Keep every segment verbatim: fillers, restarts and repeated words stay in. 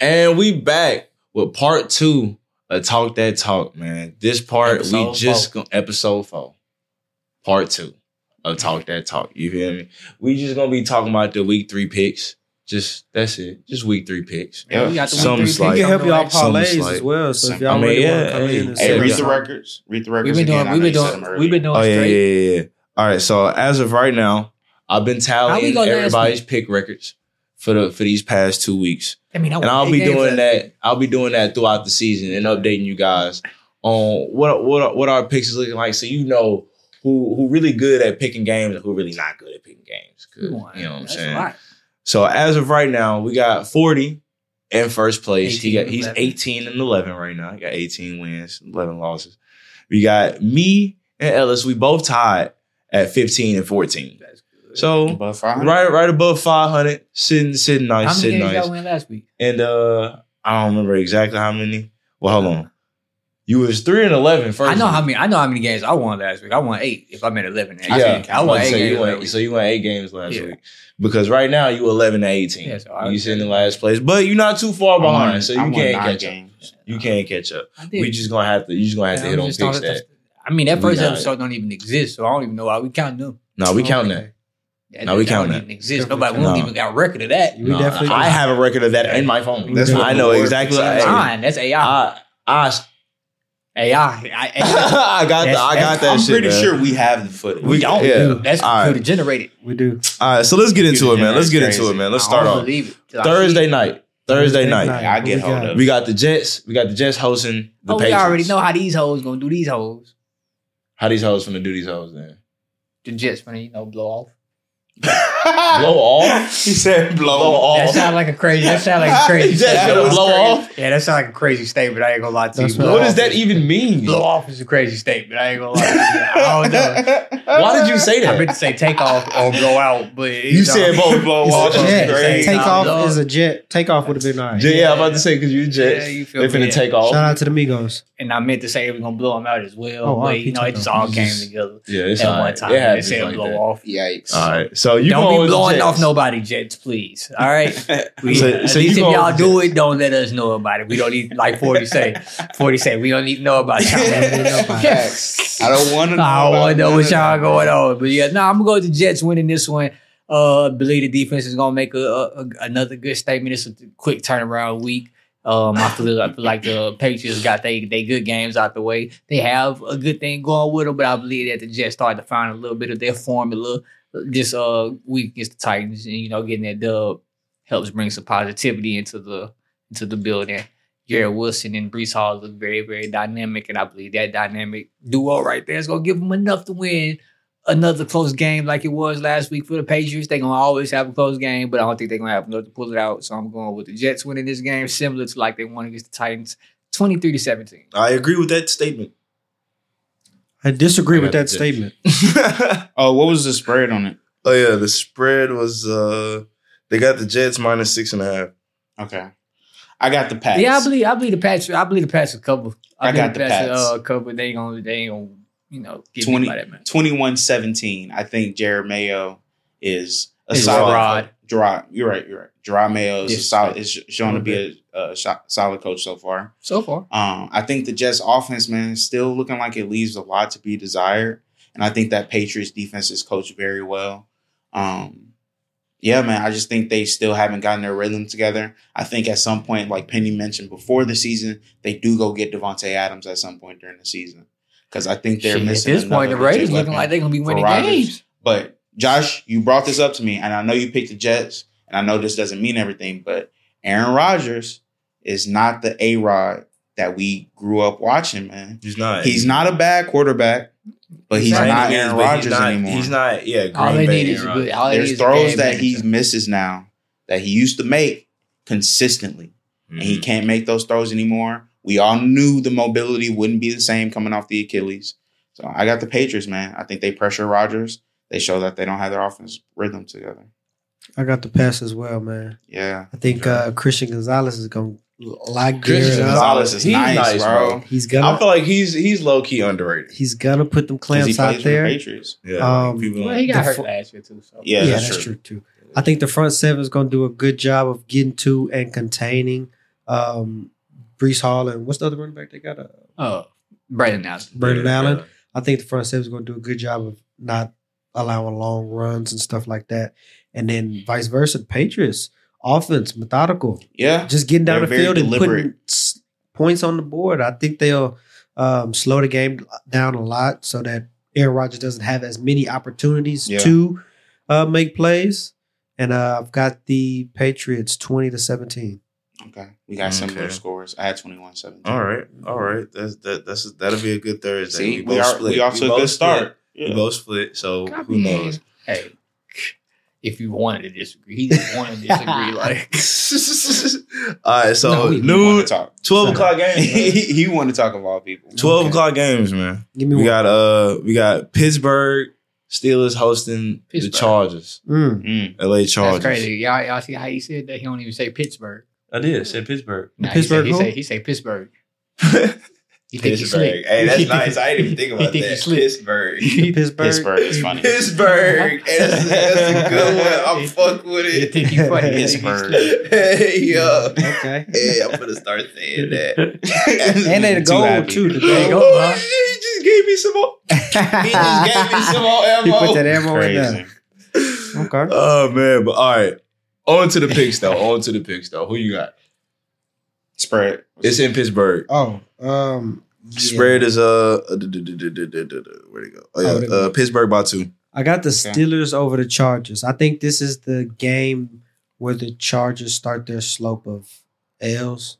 And we back with part two of Talk That Talk, man. This part, episode we just, four. episode four. Part two of Talk That Talk. You feel me? We just gonna be talking about the week three picks. Just, that's it. Just week three picks. Yeah, we got the some week three slight. picks. We can help y'all parlays slight. as well. So if y'all I mean, really yeah, want to come hey, in and Hey, say read the something. records. Read the records We've been again. doing, I we've know been you said doing, them earlier. we've been doing Oh, yeah, straight. yeah, yeah, yeah. All right, so as of right now, I've been How we tallying go last everybody's week? pick records for the for these past two weeks. I mean, I And won I'll eight be games doing last that. week. I'll be doing that throughout the season and updating you guys on what what what our picks is looking like, so you know who who really good at picking games and who really not good at picking games. 'Cause, you know what I'm That's saying? a lot. So as of right now, we got forty in first place. He got eighteen and he's eleven. eighteen and eleven right now. He got eighteen wins, eleven losses. We got me and Ellis. We both tied at fifteen and fourteen. That's good. So Above five hundred? right right above five hundred, sitting sitting nice, How many sitting games nice. y'all win last week? And uh, I don't remember exactly how many. Well, hold on. You was three and eleven first. I know week. how many. I know how many games I won last week. I won eight. If I'm at eleven, Yeah, I, I won was about to eight say, games. you last won, week. so you won eight games last Yeah. week. Because right now you eleven to eighteen. Yeah, so I- you sitting in last place, but you're not too far I won- behind, so I you won can't nine catch games. up. You can't catch up. I did. We just gonna have to. You just gonna have to Yeah, hit I'm on just picks talking- that. I mean, that We first not- episode don't even exist, so I don't even know why we count them. No, we count Okay. that. That, No, we that count don't that. even exist. Definitely Nobody, we don't count. even got a record of that. We No, definitely I do. have a record of that in my phone. That's what I know the exactly. word What, picks hey, are. Fine, that's A I. I, I, A I. I, I got the, I got that I'm shit. pretty man. sure we have the footage. We- we don't. yeah. do. That's All right. computer generated. We do. All right, so let's get into it, man. Let's get That's into it, crazy. man. Let's I start don't off believe it till I Thursday see it. night. Thursday Thursday night. night. I What get we hold got? of We it. got the Jets. We got the Jets hosting the Oh, we Patriots. already know how these hoes gonna do these hoes. How these hoes finna do these hoes then? The Jets finna, you know, blow off. Blow off? He said blow, Blow off. That sound like a crazy. That sound like a crazy. Jets statement. gonna blow off? Yeah, that sound like a crazy statement. I ain't gonna lie to That's you. what- Blow What does off that is- even mean? Blow off is a crazy statement. I ain't gonna lie to you. I don't know. Why did you say I meant that? to say take off or blow out, but You know. said both. Blow You off. said- Jet. Great. Takeoff Dog. is a jet. Takeoff would have been all right. Yeah, yeah, I'm about to say because you Jets. Yeah, you feel They me, finna yeah. take off. Shout out to the Migos. And I meant to say we're gonna blow them out as well. Oh, but R I P you know, it just Takeoff. all You came just- together Yeah, it's at all one right. time. It They happens said like blow that. off. Yikes. All right, so you Don't going be with the blowing Jets. off nobody, Jets, please. All right. We, So- at so least you if going y'all with do Jets. it, don't let us know about it. We don't need, like forty say. forty say, we don't need to know about y'all. Facts. I don't want to know. I don't want to know about what none y'all of going on. But yeah, no, I'm going to go with the Jets winning this one. Uh, believe the defense is going to make a, a, a another good statement. It's a quick turnaround week. Um, I feel, I feel like the Patriots got they they good games out the way. They have a good thing going with them, but I believe that the Jets started to find a little bit of their formula this uh week against the Titans, and you know, getting that dub helps bring some positivity into the into the building. Garrett Wilson and Brees Hall look very, very dynamic, and I believe that dynamic duo right there is gonna give them enough to win another close game like it was last week for the Patriots. They're gonna always have a close game, but I don't think they're gonna have enough to pull it out. So I'm going with the Jets winning this game, similar to like they won against the Titans, twenty-three to seventeen. I agree with that statement. I disagree I with got that the statement. Oh, what was the spread on it? Oh yeah, the spread was uh they got the Jets minus six and a half. Okay. I got the Pats. Yeah, I believe I believe the Pats. I believe the Pats will cover. I believe got the Pats. Uh, cover. They ain't gonna. They ain't gonna. You know, get twenty, me by that man. twenty-one seventeen. I think Jared Mayo is a Is solid Gerard. coach. Gerard, you're right. You're right. Gerard Mayo is a Yes. solid. Is shown to be a, a sh- solid coach so far. So far, Um, I think the Jets offense, man, is still looking like it leaves a lot to be desired. And I think that Patriots defense is coached very well. Um, yeah, man, I just think they still haven't gotten their rhythm together. I think at some point, like Penny mentioned before the season, they do go get Devontae Adams at some point during the season. Because I think they're Shit, missing at this point, the another legit Raiders looking weapon like they're gonna be for winning Rodgers. games. But Josh, you brought this up to me, and I know you picked the Jets, and I know this doesn't mean everything, but Aaron Rodgers is not the A-Rod that we grew up watching, man. He's not. He's not a bad quarterback, but he's Exactly. not He is, Aaron but Rodgers he's not, anymore. He's not. Yeah, Green All they Bay need is a Aaron good. Rodgers. All they need There's is a throws game that he manager. misses now that he used to make consistently, and he Mhm. can't make those throws anymore. We all knew the mobility wouldn't be the same coming off the Achilles. So I got the Patriots, man. I think they pressure Rodgers. They show that they don't have their offense rhythm together. I got the pass as well, man. Yeah. I think uh, Christian Gonzalez is gonna lock Christian Garrett up. Gonzalez is He's nice, nice, bro. bro. He's I gonna feel like he's he's low key underrated. he's gonna put them Because he clamps plays out for the there. Patriots. Yeah, Um, people Well, don't- he got The hurt fo- last year too. So Yeah, Yeah, that's that's true. true too. I think the front seven is gonna do a good job of getting to and containing Um, Brees Hall and what's the other running back they got? Uh, Oh, Brandon Allen. Brandon Yeah, Allen. yeah. I think the front seven is going to do a good job of not allowing long runs and stuff like that. And then vice versa, the Patriots offense methodical, Yeah. just getting down They're the very field and deliberate. putting s- points on the board. I think they'll um, slow the game down a lot so that Aaron Rodgers doesn't have as many opportunities Yeah. to uh, make plays. And uh, I've got the Patriots twenty to seventeen. Okay. We got similar Okay. scores. I had twenty-one seventeen. All right, all right. That's that. That's that'll be a good Thursday. See, we, both are split. we off to a both good split. start. We Yeah. both split. So I who mean, knows? Hey, if you wanted to disagree, he just wanted to disagree. Like, All right. So No, we- He new wanna talk. twelve o'clock games. he, man. he want to talk about people. Twelve Okay. o'clock games, man. Give me We one. got uh, we got Pittsburgh Steelers hosting Pittsburgh. the Chargers. Mm. Mm. L A Chargers. that's crazy. Y'all, y'all see how he said that? He don't even say Pittsburgh. I did. I said Pittsburgh. Nah, Pittsburgh He say, who? he say, he say Pittsburgh. He think he Pittsburgh. slick. Hey, that's He think- nice. I didn't even think he about think he that. slick. Pittsburgh. Pittsburgh. Pittsburgh is funny. Pittsburgh. Hey, that's, that's a good one. I'm fuck with He it. think he funny. He think he Pittsburgh. slick. Hey, yo. Okay. Hey, I'm gonna start saying that. And they the Too goal happy. too. The There you goal. go, huh? He just gave me some more. He just gave me some more He ammo. put that ammo in Crazy. there. Okay. Oh man, but all right. On to the picks though. On to the picks though. Who you got? Spread. It's in Pittsburgh. Oh, um, yeah. Spread is uh, uh, duh, duh, duh, duh, duh, duh, duh, duh. Where'd it go? Oh Oh, there yeah, we uh, Pittsburgh by two. I got the Okay. Steelers over the Chargers. I think this is the game where the Chargers start their slope of L's.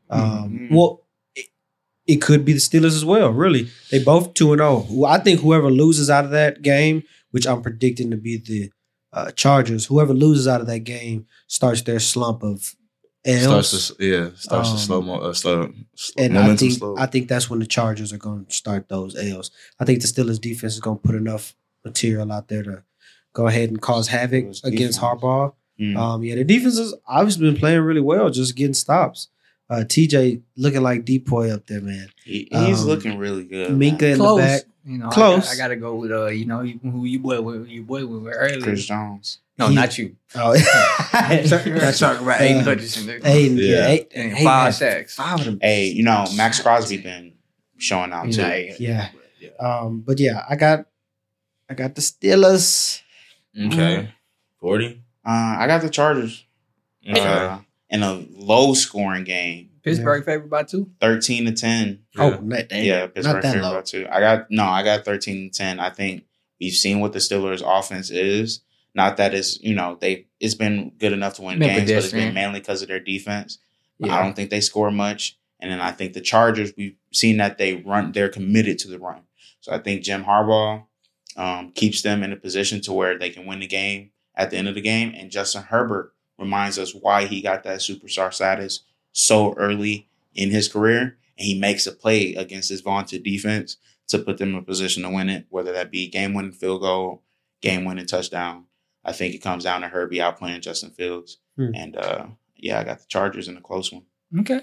Um, Mhm. Well, it, it could be the Steelers as well. Really, they both two and zero. I think whoever loses out of that game, which I'm predicting to be the uh, Chargers, whoever loses out of that game starts their slump of L's. Starts to yeah, starts Um, to slow mo, uh, slow, slow And I momentum think slow. I think that's when the Chargers are going to start those L's. I think the Steelers defense is going to put enough material out there to go ahead and cause havoc Steelers against defense. Harbaugh. Mm. Um, yeah, the defense has obviously been playing really well, just getting stops. Uh, T J looking like Depoy up there, man. He, he's Um, looking really good. Minka in Close. the back. You know, Close. I, got, I gotta go with uh, you know, you- who you boy with you boy with earlier. Chris Jones. No, He- not you. Oh, I'm talking about Aiden Uh, Hutchinson. dude. Aiden, yeah, Yeah. eight, And Aiden five had sacks. Five of them. Hey, you know, Max Crosby been showing out You too. know, hey, Yeah. Um, but yeah, I got, I got the Steelers. Okay, forty. Uh, I got the Chargers. Okay. Uh, in a low scoring game, Pittsburgh favored by two. thirteen to ten. Oh, Yeah. not, damn, Yeah, Pittsburgh not that favored low. by two. I got no, I got thirteen to ten. I think we've seen what the Steelers' offense is. Not that it's you know they it's been good enough to win Been games, but it's pedestrian. been mainly because of their defense. I Yeah. don't think they score much. And then I think the Chargers, we've seen that they run, they're committed to the run. So I think Jim Harbaugh um, keeps them in a position to where they can win the game at the end of the game. And Justin Herbert reminds us why he got that superstar status so early in his career. And he makes a play against his vaunted defense to put them in a position to win it, whether that be game-winning field goal, game-winning touchdown. I think it comes down to Herbie outplaying Justin Fields. Hmm. And uh, yeah, I got the Chargers in a close one. Okay.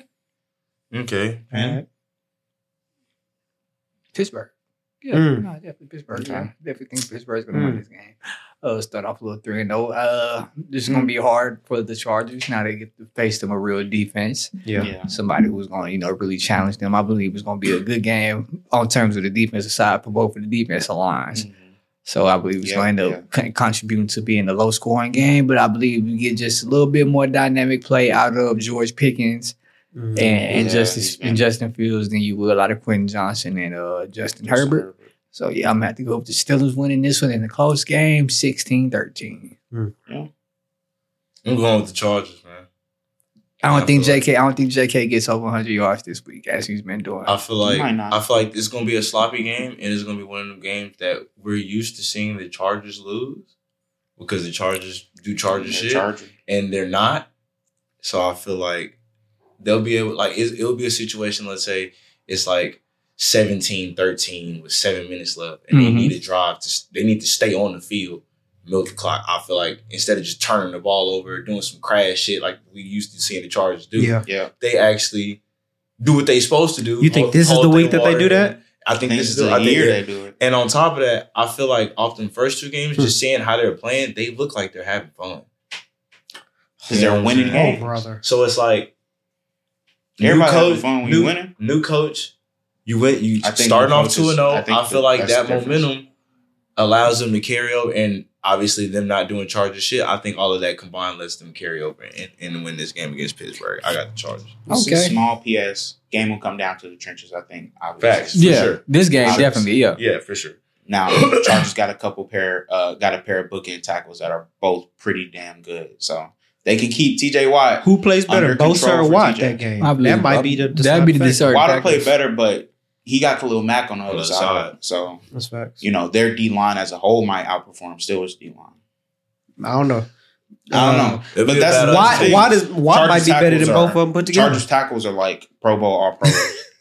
Okay. All right. Pittsburgh. Yeah, Mm. no, definitely Pittsburgh. Okay. Yeah, definitely think Pittsburgh's gonna Mm. win this game. Uh, start off a little three and zero. Uh, this is gonna be hard for the Chargers. Now they get to face them a real defense, Yeah. somebody who's gonna you know really challenge them. I believe it's gonna be a good game on terms of the defensive side for both of the defensive lines. So I believe it's Yeah, going to yeah. con- contribute to being a low scoring game. But I believe we get just a little bit more dynamic play out of George Pickens Mm. and, and Yeah, Justice he's been- and Justin Fields than you will out of Quentin Johnson and uh, Justin Herbert. So yeah, I'm gonna have to go with the Steelers winning this one in a close game, sixteen thirteen. I'm going with the Chargers, man. I don't I think feel J K. I don't think J K gets over one hundred yards this week as he's been doing. I feel like might not. I feel like it's gonna be a sloppy game, and it's gonna be one of them games that we're used to seeing the Chargers lose because the Chargers do Charger Yeah, shit, Charger. and they're not. So I feel like they'll be able, like it's, it'll be a situation. Let's say it's like seventeen thirteen with seven minutes left, and Mhm. they need a drive to. They need to stay on the field, milk the clock. I feel like instead of just turning the ball over, doing some crash shit like we used to seeing the Chargers do, Yeah. Yeah. they actually do what they supposed to do. You think Hold- this is hold the their week that they water. do that? I I think think this this is is the I the think year yeah. they do it. And on top of that, I feel like often first two games, Hmm. just seeing how they're playing, they look like they're having fun. Because they're winning Oh, games. brother. So it's like Everybody having coach, fun when new, you winning. New coach, you went. You I think starting new off coaches- two and zero. I I, think feel that- like that's that the difference. momentum allows them to carry over, and obviously them not doing Chargers shit. I think all of that combined lets them carry over and, and win this game against Pittsburgh. I got the Chargers. It's a Okay. small P S. Game will come down to the trenches, I think. Obviously. Facts. For Yeah, sure. this game Obviously. definitely. Yeah, Yeah, for sure. Now, Chargers got a couple pair, uh, got a pair of bookend tackles that are both pretty damn good. So they can keep T J Watt. Who plays better, Under Bosa control or for Watt T J. that game? I believe That might Bosa. be the That'd be the deciding factor. deciding- Watt factor. played better, but he got Khalil Mack on the other other side. side. So, That's facts. you know, their D line as a whole might outperform Steelers D line. I don't know. I don't Uh, know. It'll But be a that's battle. Watt, thing. Watt is Watt Chargers might be better than tackles both are- of them put together. Chargers tackles are like Pro Bowl, all pro.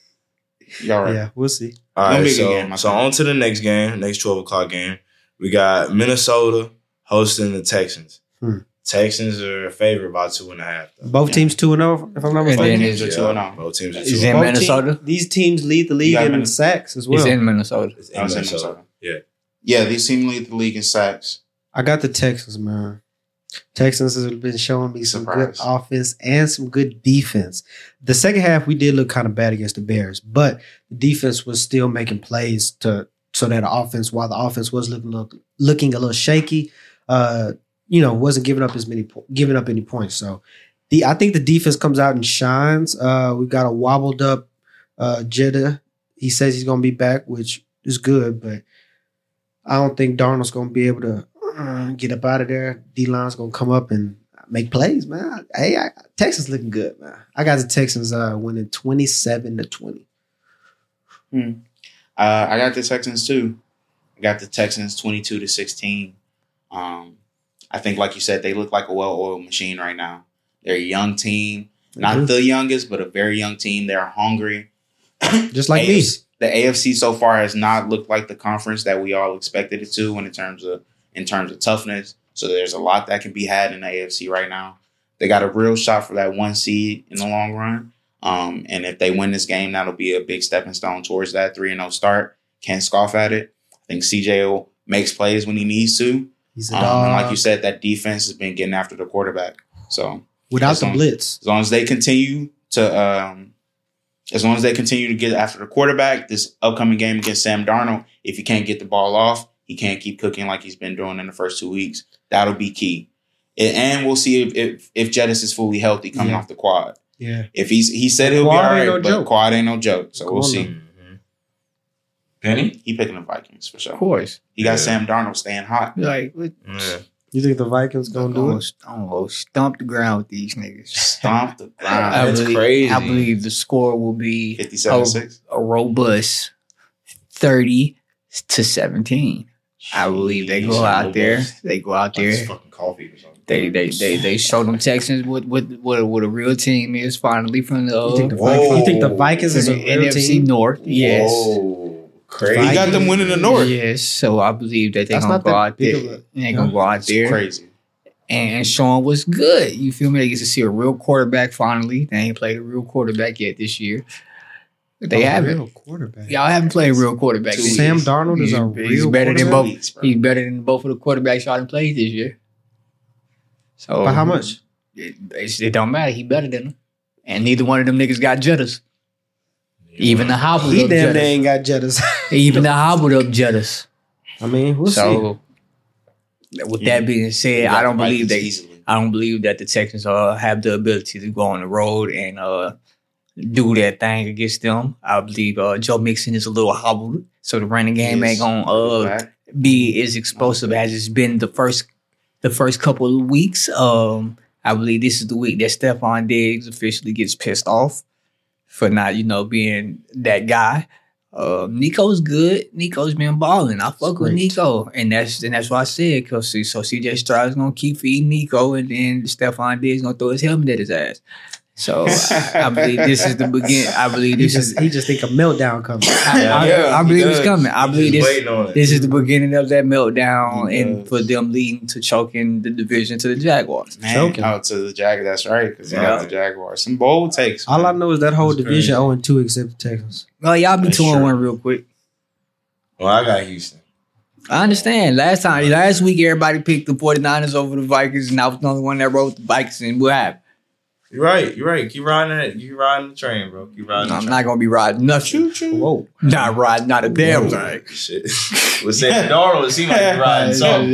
Y'all right. Yeah, we'll see. All Gonna right, be a good so, game, I so think. on to the next game, next twelve o'clock game. We got Minnesota hosting the Texans. Hmm. Texans are favored by two and a half. Though. Both Yeah. teams two and zero, if I'm not And Both mistaken. then teams it's- are two and oh. Both teams are Is two it and Both Minnesota? team- these teams lead the league got in Minnesota. sacks as well. it's in Minnesota. It's I in was in Minnesota. Minnesota. Yeah. Yeah, these teams lead the league in sacks. I got the Texans, man. Texans has been showing me some Surprise. good offense and some good defense. The second half, we did look kind of bad against the Bears, but the defense was still making plays to so that the offense, while the offense was looking look, looking a little shaky, uh, you know, wasn't giving up as many po- giving up any points. So, the I think the defense comes out and shines. Uh, we've got a wobbled up uh, Jeddah. He says he's going to be back, which is good, but I don't think Darnold's going to be able to uh, get up out of there. D-line's going to come up and make plays, man. Hey, I, Texans looking good, man. I got the Texans uh, winning twenty-seven to twenty. Uh, I got the Texans too. I got the Texans twenty-two to sixteen. Um, I think, like you said, they look like a well-oiled machine right now. They're a young team, not Mhm. the youngest, but a very young team. They're hungry. Just like A F C me. The A F C so far has not looked like the conference that we all expected it to in terms of in terms of toughness. So there's a lot that can be had in the A F C right now. They got a real shot for that one seed in the long run. Um, and if they win this game, that'll be a big stepping stone towards that three and oh start. Can't scoff at it. I think C J O makes plays when he needs to. He's a Um, dog. and like you said, that defense has been getting after the quarterback. So Without as the long- blitz. as long as they continue to, um, as long as they continue to get after the quarterback, this upcoming game against Sam Darnold, if he can't get the ball off, he can't keep cooking like he's been doing in the first two weeks. That'll be key. And- And we'll see if if, if Jettis is fully healthy coming Yeah. off the quad. Yeah. If he's he said he'll Quad be all ain't right, no but joke. quad ain't no joke. So Come we'll on see. now. Mhm. Penny? He picking the Vikings for sure. Of course. He got Yeah. Sam Darnold staying hot. Like, what- Yeah. You think the Vikings I'm going to do gonna, it? I'm gonna stomp the ground with these niggas. Stomp the I ground. That's believe, crazy. I believe the score will be fifty-seven six. a robust thirty to seventeen. I believe they go out there. They go out Like it's there. fucking coffee or something. They they they they show them Texans what what what, what a real team is finally from the, You think the, uh, Whoa. Vikings, you think the Vikings from is a the real N F C team? North. Yes. Whoa. Crazy. He got them winning the North. Yes. So I believe that they're That's gonna not go that out big there. of a- They're gonna go out It's there crazy. and showing what's good. You feel me? They get to see a real quarterback finally. They ain't played a real quarterback yet this year. They A haven't. real quarterback. Y'all haven't played a real quarterback. Two this Sam year. Darnold is He's- a he's real better than quarterback? both. Weeks, bro. He's better than both of the quarterbacks y'all done played this year. So By how much? It, it's- it don't matter. He better than them, and neither one of them niggas got Jettas. Even the hobbled He up damn Jettas. they ain't got Jettas. Even the hobbled up Jettas. I mean, we'll see. So with Yeah. that being said, He got I don't the believe Vikings they. easily. I don't believe that the Texans uh, have the ability to go on the road and uh, do that thing against them. I believe uh, Joe Mixon is a little hobbled, so the running game ain't Yes. gonna uh, Back. be as explosive as it's been the first the first couple of weeks. Um, I believe this is the week that Stephon Diggs officially gets pissed off for not, you know, being that guy. Uh, Nico's good. Nico's been balling. I fuck with Great. Nico, and that's and that's why I said, cause see, so C J Stroud's gonna keep feeding Nico, and then Stephon Diggs gonna throw his helmet at his ass. So I, I believe this is the begin. I believe he this just is. he just think a meltdown coming. I, I, I he believe it's does. coming. I He's believe just this. waiting on it. This is the beginning of that meltdown, He and does. for them leading to choking the division to the Jaguars. Man, Choking. out to the Jag. That's right, because Yeah. got the Jaguars. Some bold takes. All I man. know is that whole That's division crazy. zero and two except the Texans. Well, y'all be That's two and true. one real quick. Well, I got Houston. I understand. Last time, last week, everybody picked the 49ers over the Vikings, and I was the only one that wrote the Vikings, and what happened? You're right. You're right. Keep riding it. Keep riding the train, bro. Keep riding. No, the I'm train. not gonna be riding nothing. Whoa. Not riding, not a damn thing. Like, shit. With Sam Darnold, it seemed like you're riding something.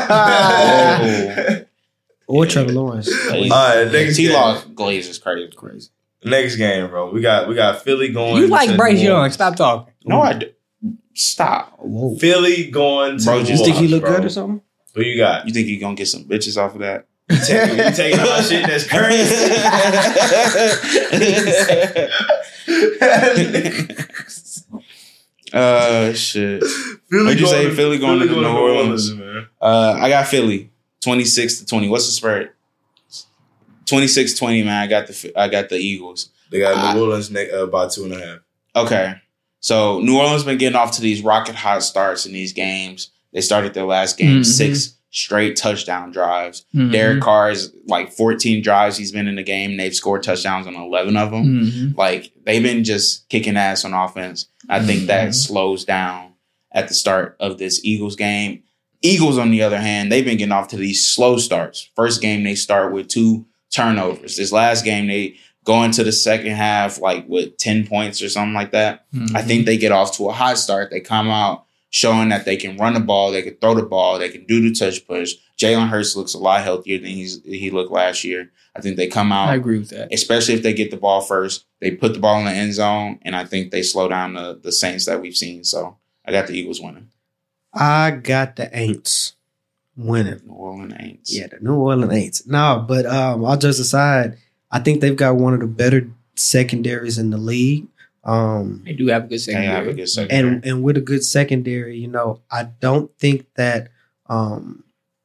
Or Trevor Lawrence. All right, next T game. Law Glaze is crazy. Crazy. Next game, bro. We got we got Philly going. You like to Bryce New Young? Orleans. Stop talking. No, I d- stop. Whoa. Philly going to Bro, New just You think he Orleans, look bro. good or something? Who you got? You think you gonna get some bitches off of that? You taking, you taking all shit that's crazy. uh, shit. Philly What'd you going say? to- Philly going to New Orleans. man. Uh, I got Philly twenty-six to twenty. What's the spread? twenty-six twenty, man. I got the I got the Eagles. They got I- New Orleans ne- uh, by two and a half. Okay. So New Orleans been getting off to these rocket hot starts in these games. They started their last game Mhm. six straight touchdown drives. Mhm. Derek Carr is like fourteen drives he's been in the game. They've scored touchdowns on eleven of them. Mhm. Like they've been just kicking ass on offense. I think that Mhm. slows down at the start of this Eagles game. Eagles, on the other hand, they've been getting off to these slow starts. First game, they start with two turnovers. This last game, they go into the second half like with ten points or something like that. Mhm. I think they get off to a hot start. They come out showing that they can run the ball, they can throw the ball, they can do the touch push. Jalen Hurts looks a lot healthier than he's, he looked last year. I think they come out, I agree with that. especially if they get the ball first. They put the ball in the end zone, and I think they slow down the, the Saints that we've seen. So I got the Eagles winning. I got the Aints winning. New Orleans Aints. Yeah, the New Orleans Aints. No, but um, all jokes aside, I think they've got one of the better secondaries in the league. Um, They do have a good They have a secondary. good secondary. and and with a good secondary, you know, I don't think that um,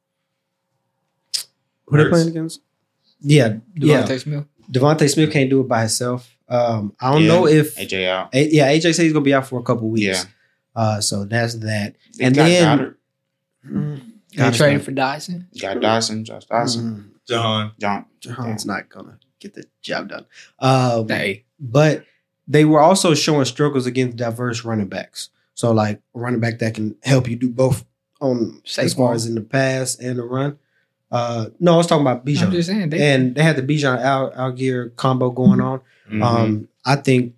who they Hurts. playing against? Yeah, yeah. Devontae Smith. Devontae Smith can't do it by himself. Um, I don't Yeah, know if A J out. A- yeah, A J said he's gonna be out for a couple weeks. Yeah. Uh, so that's that. They And got then- Goddard. Mm, They Goddard's traded not- for Dyson. Got Dawson, Josh Dawson, Mm, John. John. Jahan's not gonna get the job done. Um, Hey, but they were also showing struggles against diverse running backs. So like a running back that can help you do both on as Saquon. far as in the pass and the run. Uh, no, I was talking about I'm Bijan. just saying. They, And they had the Bijan Al Algier combo going on. Mhm. Um, I think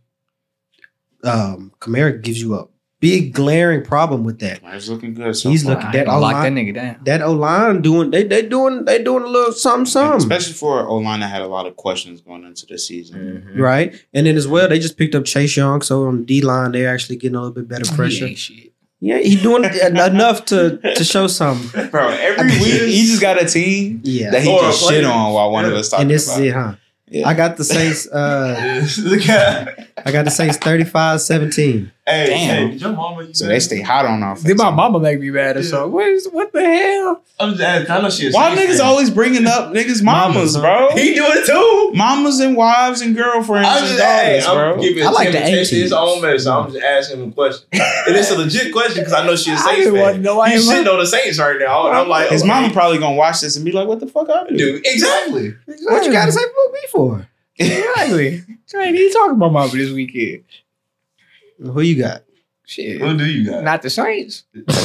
um, Kamara gives you a big glaring problem with that. He's looking good. So He's far. looking- I that ain't gonna lock that O-line- nigga down. That O line doing they they doing they doing a little something And something. especially for O line that had a lot of questions going into the season. Mhm. Right. And then as well, they just picked up Chase Young. So on the D line, they're actually getting a little bit better He pressure. ain't shit. Yeah, he's doing enough to to show something. Bro, every week he just got a team Yeah. that he Or a just player. shit on while one of us talking And this about is it, huh? Yeah. I got the Saints uh Look at I got the Saints thirty-five seventeen. Hey, Damn. hey, did your mama? You So they stay hot on offense. Did my mama make me mad or something? What, is, what the hell? I'm just asking. I know she. a Why Saints niggas fan. always bringing up niggas' mamas, Mamas, bro? He do it too. Mamas and wives and girlfriends I'm and just hey, daughters, I'm bro. giving I like Tim the a taste of his eighties. own medicine. I'm just asking him a question. And it's a legit question because I know she's a I Saints didn't want to fan. know why You his sitting mama- on the Saints right now, and I'm like, His okay. mama probably gonna watch this and be like, "What the fuck I do?" Dude, exactly. What you gotta say for me for? Exactly. Right, he talking about mama this weekend. Who you got? Shit. What do you got? Not the Saints.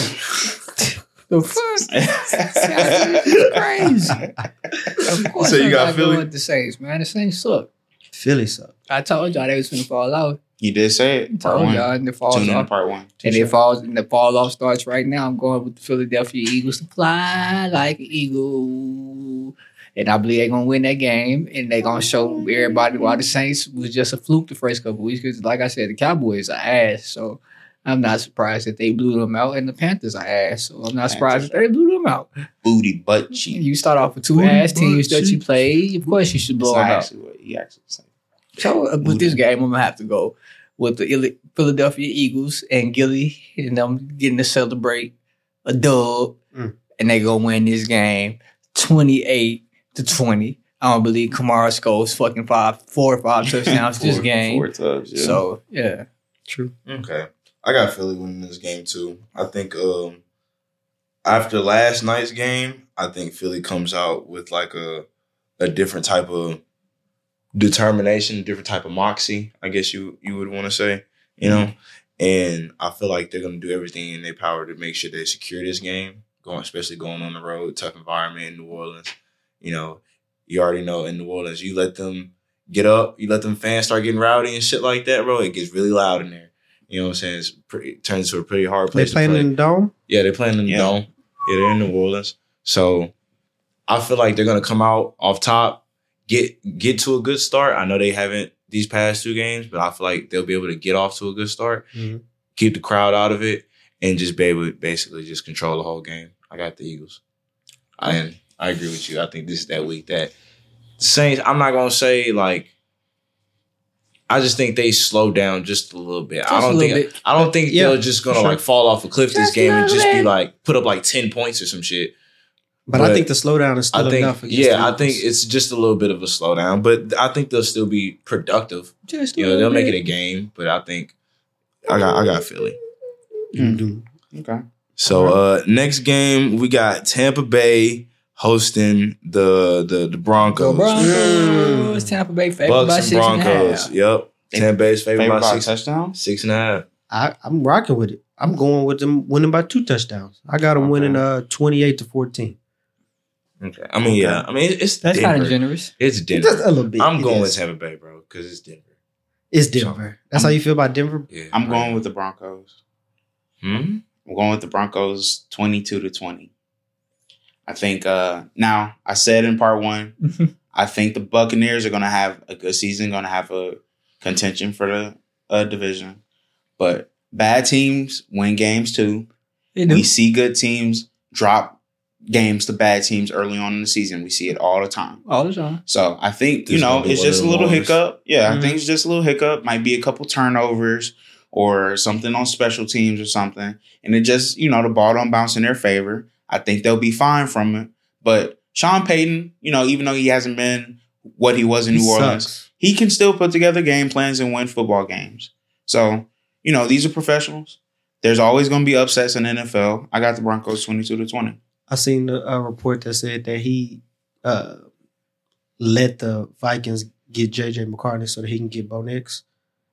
The fuck? Crazy. Of course, So you I got gotta Philly? go with the Saints, man. The Saints suck. Philly suck. I told y'all they was gonna fall off. You did say it. I Part told one. y'all, and the falls Tune in to off. part one. And it falls, and the fall off starts right now. I'm going with the Philadelphia Eagles to fly like an eagle. And I believe they're gonna win that game, and they're gonna show everybody why the Saints was just a fluke the first couple weeks. Because, like I said, the Cowboys are ass. So I'm not surprised that they blew them out, and the Panthers are ass. So I'm not surprised that they blew them out. Booty butt cheek. You start off with two Booty ass butt teams that you cheeks. play. Of course, you should That's blow not them out. actually what he actually said. So uh, with this game, I'm gonna have to go with the Ili- Philadelphia Eagles and Gilly and them getting to celebrate a dub, Mm. and they gonna win this game twenty-eight to twenty. I don't believe Kamara scores fucking five, four or five touchdowns this Four- game. Four tubs, yeah. So yeah, True. Okay. I got Philly winning this game too. I think um after last night's game, I think Philly comes out with like a a different type of determination, different type of moxie, I guess you you would want to say, you know. And I feel like they're gonna do everything in their power to make sure they secure this game, going especially going on the road, tough environment in New Orleans. You know, you already know in New Orleans, you let them get up, you let them fans start getting rowdy and shit like that, bro. It gets really loud in there. You know what I'm saying? It's pretty, it turns into a pretty hard place. They playing to play. in the dome? Yeah, they're playing in the Yeah. dome. Yeah, they're in New Orleans. So I feel like they're gonna come out off top, get get to a good start. I know they haven't these past two games, but I feel like they'll be able to get off to a good start, Mm-hmm. keep the crowd out of it, and just be able to basically just control the whole game. I got the Eagles. I I agree with you. I think this is that week that the Saints, I'm not gonna say like I just think they slow down just a little bit. Just I a don't little think bit. I don't think Yeah, they're just gonna sure. like fall off a cliff this Just game a and little just be bit. like put up like ten points or some shit. But, But I think the slowdown is still I think enough. against yeah, the I think Eagles. it's just a little bit of a slowdown, but I think they'll still be productive. Just You know, they'll make it a game, but I think I got I got Philly. Mhm. Okay. So uh next game we got Tampa Bay hosting the the the Broncos. Go Broncos. Tampa Bay favored by Bucks and six and a Broncos. half. Yep. Tampa Bay's favored Favorite by by six, touchdown? six and a half. I, I'm rocking with it. I'm going with them winning by two touchdowns. I got them Okay. winning uh twenty-eight to fourteen. Okay. I mean, yeah. I mean, it's That's Denver. kind of generous. It's Denver. Just a little bit. I'm It going with is. Tampa Bay, bro, because it's Denver. It's Denver. That's how you feel about Denver? Yeah. I'm going with the Broncos. Hmm? I'm going with the Broncos twenty-two to twenty. I think uh now I said in part one, I think the Buccaneers are gonna have a good season, gonna have a contention for the uh, division. But bad teams win games too. They do. We see good teams drop games to bad teams early on in the season. We see it all the time. All the time. So I think, you This know, gonna be it's one of just a them little ones. hiccup. Yeah, Mhm. I think it's just a little hiccup. Might be a couple turnovers or something on special teams or something. And it just, you know, the ball don't bounce in their favor. I think they'll be fine from it. But Sean Payton, you know, even though he hasn't been what he was in He New Orleans, sucks. he can still put together game plans and win football games. So, you know, these are professionals. There's always going to be upsets in the N F L. I got the Broncos twenty-two to twenty. I seen a, a report that said that he uh, let the Vikings get J J McCartney so that he can get Bo Nix.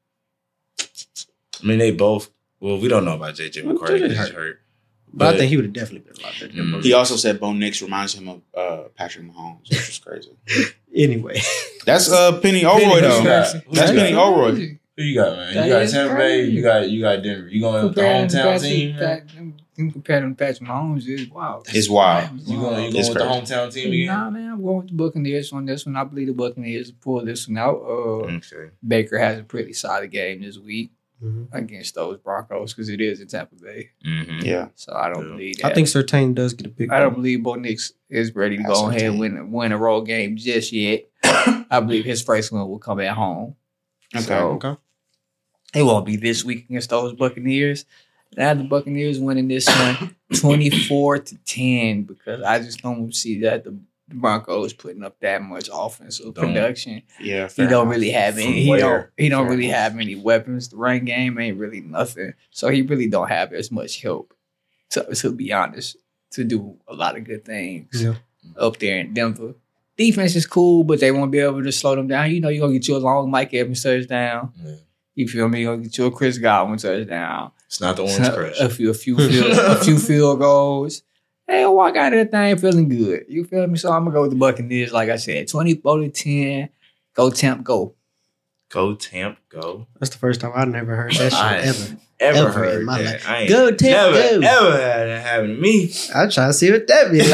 I mean, they both. Well, we don't know about J J Well, McCarthy J J because he's hurt. hurt. But, I But- think he would have definitely been a lot better than Mm. Bo He Nix. also said Bo Nix reminds him of uh, Patrick Mahomes, which is crazy. Anyway, That's uh, Penny Elroy, though. Who you got? Who That's you Penny got? Elroy. Who you got, man? That You got is Tampa Bay. crazy. You got you got Denver. You going with the Comparing hometown Patrick- team? man? Pat- them- Compared to Patrick Mahomes is wow. It's wild. You going you going It's with the crazy. hometown team again? Nah, man, I'm going with the Buccaneers on this one. I believe the Buccaneers pull this one out. Uh, Okay. Baker has a pretty solid game this week Mhm. against those Broncos because it is in Tampa Bay. Mm-hmm. Yeah. So I don't Yeah. believe that. I think Surtain does get a big. I don't believe Bo Nix is ready to That's go ahead and okay. win, win a road game just yet. I believe his first one will come at home. Okay. So Okay. it won't be this week against those Buccaneers. I have the Buccaneers winning this one twenty-four to ten because I just don't see that the Broncos putting up that much offensive Don't. production. Yeah. He fair don't enough. really have From any. He where? don't. He don't Fair really enough. have any weapons. The run game ain't really nothing. So he really don't have as much help. To to be honest, to do a lot of good things Yeah. up there in Denver. Defense is cool, but they won't be able to slow them down. You know, you're gonna get you a long Mike Evans touchdown. Yeah. You feel me? You're gonna get you a Chris Godwin touchdown. It's not the Orange Crush. A few, a few, field, a few field goals. Hey, I walk out of that thing feeling good. You feel me? So I'm gonna go with the Buccaneers. Like I said, twenty-four to ten. Go Temp, go. Go Tamp, go. That's the first time I never heard that shit I ever. Ever, Ever heard in my that? life. I ain't Go, Tamp, never, go. ever had that happen to me. I'm trying to see what that be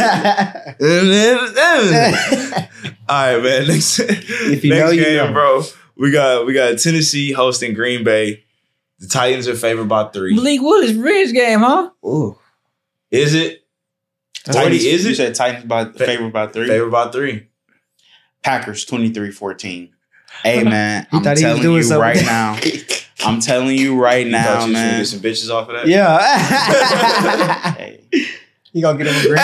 like. All right, man. Next, If you next know, you game, know. bro. We got we got Tennessee hosting Green Bay. The Titans are favored by three. Malik Willis, rich game, huh? Ooh. Is it? Titans, Titans, is you it? said Titans by favored by three. Favored by three. Packers twenty-three fourteen. Hey man, He I'm thought he was telling doing you something. right now. I'm telling you right You now, thought you was gonna man. get some bitches off of that? Yeah. Hey. You gonna get him a green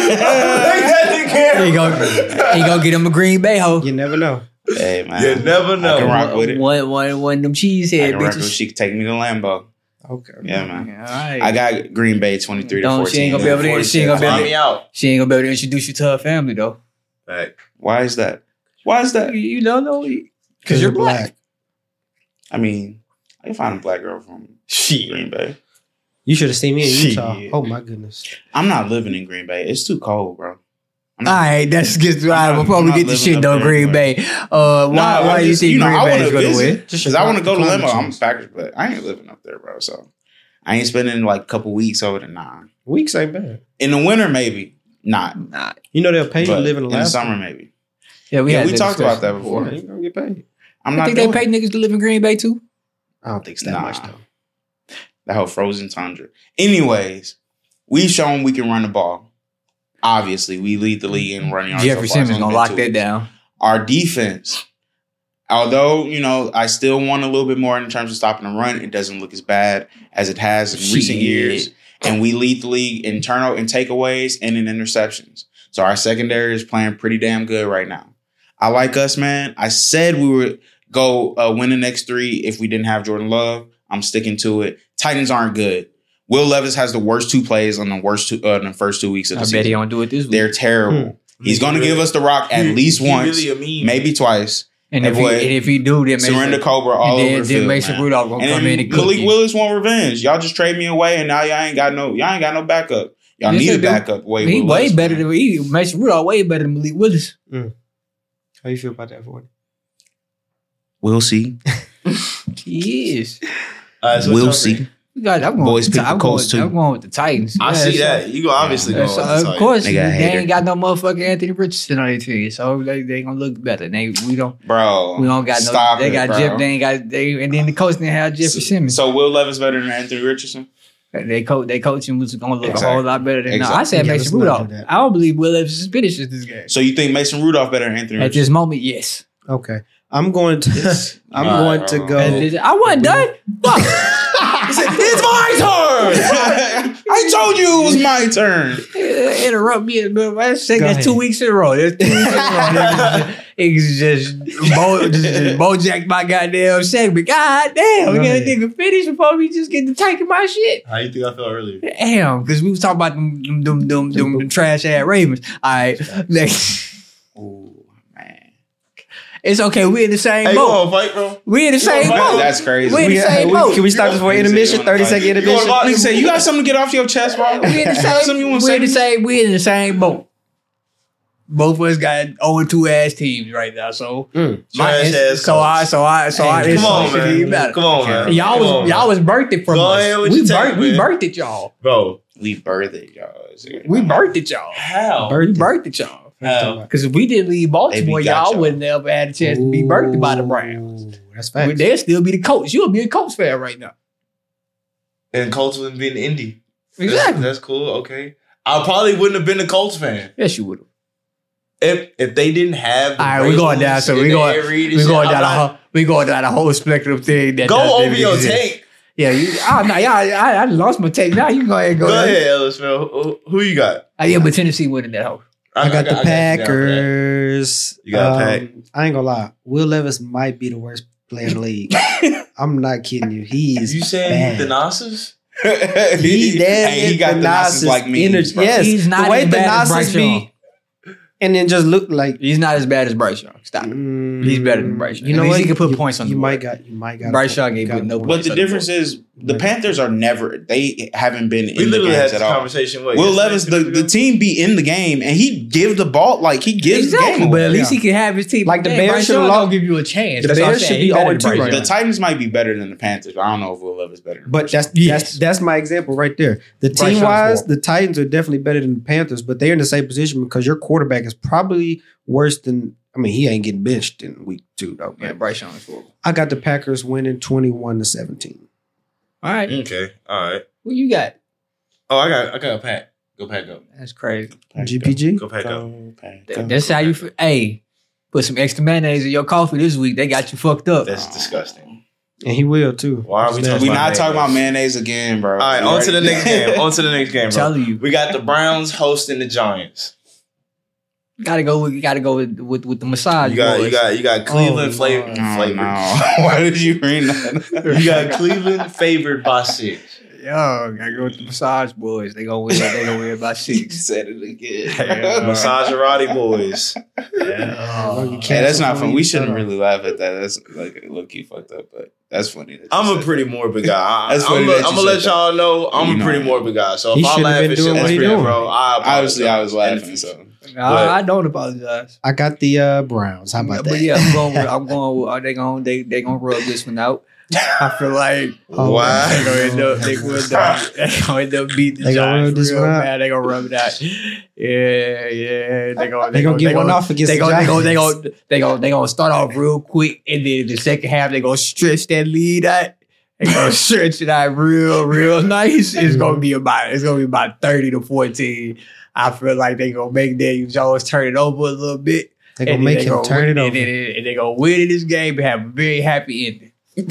He gonna, he gonna get him a Green Bay hoe. You never know. Hey man. You never I can know. rock with it. One, one, one of them I cheesehead can rock with it. bitches. She could take me to Lambeau. Okay. Yeah, man. Yeah, all right. I got Green Bay twenty-three to Don't- fourteen. she ain't gonna be able to- she ain't gonna be able Find to- me out. She ain't gonna be able to introduce you to her family though. Fact. Why is that? Why is that? You, you don't know because you're black. I mean, I can find a black girl from Green Bay. You should have seen me in Utah. Shit. Oh my goodness. I'm not living in Green Bay. It's too cold, bro. All right, that's just right. not- Before I'm we not get the living shit up though, there Green anyway. Bay. Uh, why Nah, why I'm do you just- think you know, Green I Bay wanna is going to visit. win? Just Because I want to go to climate Limo. I'm change. Packers, but I ain't living up there, bro. So I ain't spending like a couple weeks over there. Nah. Weeks ain't bad. In the winter, maybe not. Nah. You know they'll pay you to But live in in Alaska. the summer, maybe. Yeah, we Yeah, had we that talked about discussion that before. Yeah, you gonna get paid. I'm I not think doing they pay it. niggas to live in Green Bay too. I don't think it's that Nah. much though. That whole frozen tundra. Anyways, we've shown we can run the ball. Obviously, we lead the league in running yards. Jeffrey so far. It's Simmons only gonna been lock two that weeks. down. Our defense, although, you know, I still want a little bit more in terms of stopping the run, it doesn't look as bad as it has in recent Shit. years. And we lead the league in turnover, in takeaways, and in interceptions. So our secondary is playing pretty damn good right now. I like us, man. I said we would go uh, win the next three if we didn't have Jordan Love. I'm sticking to it. Titans aren't good. Will Levis has the worst two plays on the worst two, uh, in the first two weeks of I the bet season. he don't do it this week. They're terrible. He's going to give us the rock at He- least he once, really a meme. maybe twice. and Hey, if boy, he and if he do, then Surrender Mason, Cobra all and over then, the then field, Mason man. Rudolph gonna And come in then and cook Malik you. Willis want revenge. Y'all just trade me away, and now y'all ain't got no y'all ain't got no backup. Y'all Yes, need they a do. backup. Way He Will way Levis, better man. than he Mason Rudolph. Way better than Malik Willis. How you feel about that, Forty? We'll see. He is. All right, so We'll what's your see. pick? We got, I'm going Boys with the, pick the I'm going, Colts, too. I'm going with the Titans. I Yeah, see so- that. You go obviously Yeah. go So, with the of Titans. course, They they, got a hater. ain't got no motherfucking Anthony Richardson on their team, so they they gonna look better. They we don't Bro. we don't got no. Stop they it, got bro. Jeff. They ain't got they and then the coach didn't have Jeffrey Simmons. So Will Levis better than Anthony Richardson? they coach they coaching was gonna look a Exactly. whole lot better than. No, Exactly. I said Yeah, Mason let's not Rudolph. do that. I don't believe Will Levis finishes this game. So you think Mason Rudolph better than Anthony At Richardson? this moment, yes. Okay, I'm going to. Yes. I'm All going right, to all go. At this- I wasn't done. Fuck. it's my turn. I told you it was my turn. Interrupt me, but I say Go that's two ahead. weeks in a row. That's two weeks in a row. It's just, Bo, just, just Bojack my goddamn segment. God damn, we Go got a ahead. nigga finish before we just get to taking my shit. How you think I felt earlier? Damn, because we was talking about them, them, them, them, them, them trash ass Ravens. All right, next. Ooh, man. It's okay. We in the same Hey, you boat. want to fight, bro? We in the same wanna boat. fight? That's crazy. We in the We- same we- boat. Can we stop this for You intermission? wanna thirty fight? second You wanna intermission. fight? Nigga said, you got something to get off your chest, bro? We in the Something you same. wanna We in the say? same. We in the same boat. Both of us got oh and two ass teams right now. So Mm. my Trash ass so I Colts. so I so I Hey, Come on, it even man. better. Come on, man. Y'all Come was on, y'all man. was birthed it from Go us. ahead with we your take, birthed we man. birthed it y'all. Bro, We birthed it, y'all. We birthed it y'all. how? Birth- We birthed it y'all. How? Because if we didn't leave Baltimore, They got y'all y'all. wouldn't ever had a chance to be birthed by the Browns. Ooh, That's facts. They'll still be the coach. You'll be a Colts fan right now. And Colts wouldn't be in Indy. That's- Exactly. That's, cool. Okay. I probably wouldn't have been a Colts fan Yes, you would have. if if they didn't have. The All right, we going down. So Bracelets we and the going Air Reed and we shit. going I'm down a not- whole we going down a whole spectrum thing. That Go does over even your exist. take. Yeah, you. Oh no, yeah, I, I, I lost my take. Now you can go ahead and go. Go there. ahead, Ellis. Man. Who, who you got? Uh, yeah, but Tennessee winning that whole. I got the you down for that. Packers. You got a pack. Um, I ain't gonna lie. Will Levis might be the worst player in the league. I'm not kidding you. He is You saying bad. the Nassus? He damn Hey, he near got the Thanasis Nassus like me. energy. bro. Yes, He's not the way as bad as Thanasis Bryce be, Young. and then just look like He's not as bad as Bryce Young. Stop it. mm, He's better than Bryce Young. You know At least what? he can put you, points on You the might board. got. You might got. Bryce Young ain't put no But points the on the difference board. is the Panthers are never. They haven't been We in the literally had games this at all. conversation. What, Will yesterday, Levis, two the, days the ago? team be in the game, and he give the ball like he gives Exactly, the game. but at away. least he can have his team. Like the Hey, Bears Bryce should've Young lost- don't give you a chance. The That's what I'm Bears should saying. be He better oh than and two Bryce right Young. The Titans might be better than the Panthers, but I don't know if Will Levis better. Than But Bryce that's Yes. that's that's my example right there. The Bryce team wise, Young's the Titans are definitely better than the Panthers, but they're in the same position because your quarterback is probably worse than. I mean, he ain't getting benched in week two though. Yeah, But Bryce Young is horrible. I got the Packers winning twenty-one to seventeen. All right, Okay. All right. what you got? Oh, I got I got a pack. Go pack up. That's crazy. G P G. Go pack up. Go, pack, That- go. That's how you. f- Hey, put some extra mayonnaise in your coffee this week. They got you fucked up. That's disgusting. And he will too. Why are we talking We about not talking about mayonnaise? mayonnaise again, bro. All right, You on to the ready? next game. On to the next game, I'm bro. telling you, We got the Browns hosting the Giants. gotta go. with Gotta go with with, with the massage. You got boys. you got you got Cleveland Oh, flavor. Lord. Oh, flavor. no. Why did you read that? You got Cleveland favored by six. Yo, gotta go with the massage boys. They gonna win. They gonna win by You six. said it again. Yeah. Masagerati boys. Yeah. Hey, that's not fun. We shouldn't really laugh at that. That's like look you fucked up, but that's funny. that you I'm a said pretty that. morbid guy. I, That's I'm funny gonna that you I'm let said y'all know I'm You a know pretty it. morbid guy. So He if I shouldn't laugh have been at shit doing like what he that, doing. bro, I apologize. Obviously, I was in the laughing. future. So I, I don't apologize. I got the uh, Browns. How about But that? yeah, I'm going. With, I'm going. With, are they going? They they gonna rub this one out. I feel like Oh, Why? they gonna end up. They gonna end up, they gonna end up beating the They gonna rub Giants this real one out? bad. They gonna rub it out. Yeah, yeah. They gonna They gonna get one off against they the gonna, they gonna, they Giants. gonna they gonna they gonna start off real quick, and then the second half they gonna stretch that lead out. They gonna stretch it out real, real nice. It's gonna be about it's gonna be about thirty to fourteen. I feel like they gonna make Daniel Jones turn it over a little bit. They gonna and then make they him gonna turn win- it over. And then, and they gonna win in this game and have a very happy ending.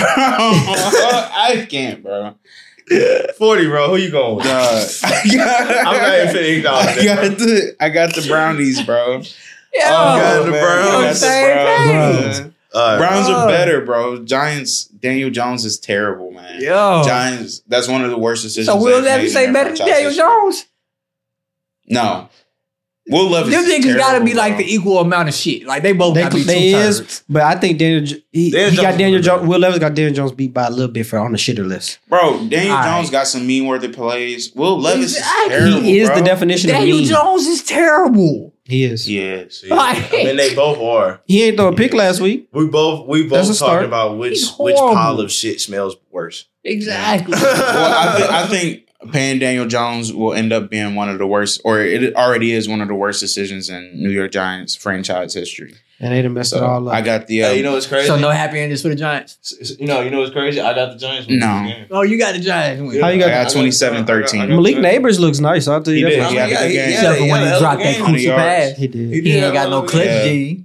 I can't, bro. forty, bro. Who you going with? Dog. I got, I'm not even finna acknowledge I got that, the I got the brownies, bro. Yeah, Oh, got the man. Browns. You I got got the the same Browns. thing. All right. Browns Oh. are better, bro. Giants. Daniel Jones is terrible, man. Yo. Giants. That's one of the worst decisions. So Will they've Levis made say in better their than franchise Daniel history. Jones? No. Will Levis. Them is niggas terrible, gotta be like bro. the equal amount of shit. Like they both They, gotta be they two is, turds. but I think Daniel J- he, Daniel he got Jones Daniel is Jones. better. Will Levis got Daniel Jones beat by a little bit for on the shitter list. Bro, Daniel All Jones right. got some mean worthy plays. Will Levis Exactly. is terrible. He is bro. the definition of Daniel mean. Jones is terrible. He is. Yes. Like, I mean, they both are. He ain't throw a pick last week. We both we That's a both start. talking about which He's which horrible. pile of shit smells worse. exactly. Well, I, th- I think paying Daniel Jones will end up being one of the worst, or it already is one of the worst decisions in New York Giants franchise history. And they done messed it So all up. I got the. Uh, Hey, you know what's crazy? So no happy endings for the Giants. you know, you know what's crazy? I got the Giants. winning No. this game. Oh, you got the Giants. win. How you got- I got twenty-seven thirteen. I got- Malik Neighbors looks nice. I'll tell you He that. did. much. He had a good game. Except for when he yeah, dropped that game. one hundred crucial yards. pass. He did. He ain't got no clutch Yeah. G.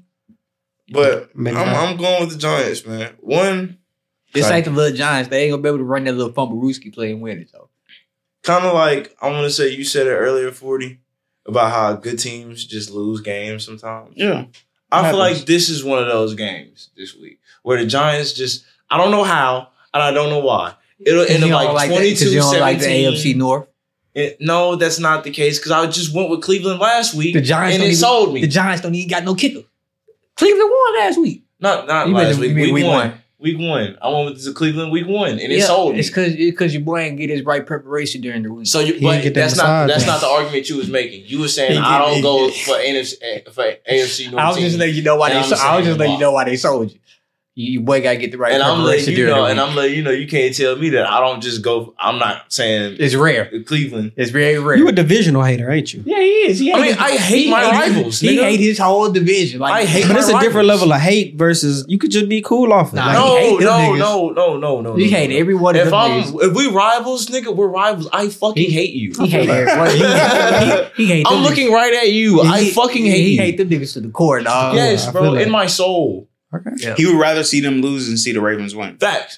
But Man, I'm, I- I'm going with the Giants, man. One, This Sorry. ain't the little Giants. They ain't gonna be able to run that little fumble Rooski play and win it though. kind of like I'm gonna say you said it earlier, forty, about how good teams just lose games sometimes. Yeah. I feel happens. like this is one of those games this week where the Giants just I don't know how and I don't know why. It'll end up You like don't like that- 'cause twenty-two you don't like the A F C seventeen. North. It- no, that's not the case because I just went with Cleveland last week The Giants and don't it even- sold me. The Giants don't even got no kicker. Cleveland won last week. not not You mean last the- week. you mean Week, week one. one? Week one. I went with the Cleveland week one and it Yeah, sold me. It's because because your boy ain't get his right preparation during the week. So you, He but didn't get that that's not massage, that's man. not the argument you was making. You were saying He I did- don't he go did. for N F C for A F C North I was team. just letting you know why And they. I'm So, I was saying just letting you why. know why they sold you. You, your boy got to get the right and I'm preparation letting you during know, the and week. I'm letting you know, you can't tell me that I don't just go. I'm not saying It's rare. Cleveland. It's very rare. You a divisional hater, ain't you? yeah, he is. He I hate mean, his- I hate he my hate- rivals, He nigga. hate his whole division. Like, I hate But my it's a different rivals. level of hate versus you could just be cool off it. Nah, Like, he No, hate them no, niggas. no, no, no, no. He no, hate no. every one of If them I'm, niggas. if we rivals, nigga, we're rivals. I fucking He- hate you. He hate everyone. He, he, he hate them I'm niggas. looking right at you. I He- fucking he, hate He you. hate them niggas to the core, dog. Yes, I bro, feel that. in my soul. okay. Yeah. He would rather see them lose than see the Ravens win. Facts.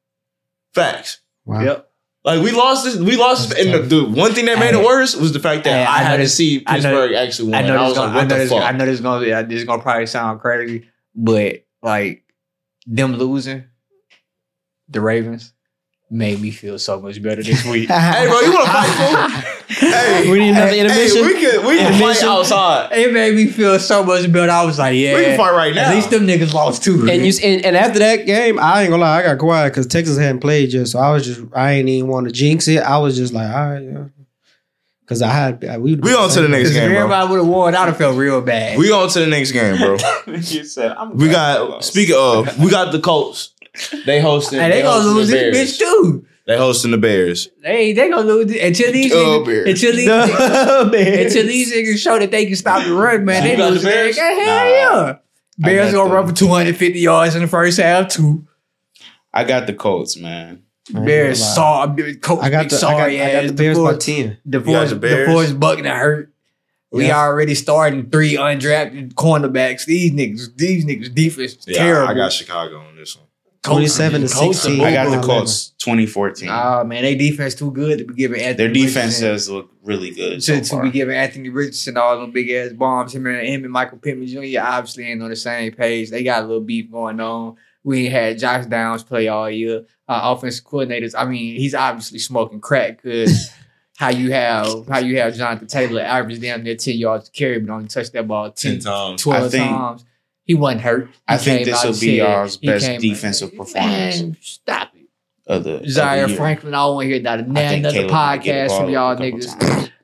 Facts. Wow. Yep. Like we lost this, we lost, That's and the, tough. the one thing that made Hey. it worse was the fact that Hey, I, I know had to this- see I know- Pittsburgh actually win. I I, know was this. like, Gonna, I what know the this. fuck? I know this gonna. yeah, This gonna probably sound crazy, but like them losing, the Ravens made me feel so much better this week. Hey, bro, you want to fight, fool? Hey, We need another hey, intermission? Hey, we can we can fight Intermission? outside. It made me feel so much better. I was like, yeah, We can fight right now. At least them niggas lost too. And you and, and after that game, I ain't gonna lie, I got quiet because Texas hadn't played yet, so I was just I ain't even want to jinx it. I was just like, all right, yeah, because I had I, we We on to the next Because if game, bro. everybody would have won, I'd have felt real bad. We on to the next game, bro. You said, I'm We glad they got lost. speaking of, we got the Colts. They hosting. and they gonna hosting lose the this Bears. bitch too. They hosting the Bears. They they gonna lose it. until these Oh, niggas, Bears. until these until these niggas show that they can stop the run, man. You They got lose the Bears? Hell Nah. yeah. Bears got gonna the- run for two hundred fifty yards in the first half too. I got the Colts, man. Bears saw coach I got big the I got, sorry I got ass. the Bears by DeForest- ten. got DeForest the Bears? DeForest Buckner hurt. We Yeah. already starting three undrafted cornerbacks. These niggas, these niggas defense is terrible. I got Chicago on this one. twenty-seven to Coach- sixteen. I got the Coach- Colts twenty fourteen. Nah, man, they defense too good to be giving Anthony Their defense Richardson- does look really good. to, So to far. be giving Anthony Richardson all them big ass bombs. Him and him and Michael Pittman Junior obviously ain't on the same page. They got a little beef going on. We ain't had Josh Downs play all year. Uh, offensive coordinators. I mean, he's obviously smoking crack because how you have how you have Jonathan Taylor average down there ten yards to carry, but only touched that ball ten, Ten times. twelve I think- times. He wasn't hurt. He I think came this out will and be said- y'all's he best came- defensive performance Man, stop it. of the, of the Zaire year. Franklin, I don't want to hear not I another think Caleb might get the podcast ball from y'all up a couple niggas. times.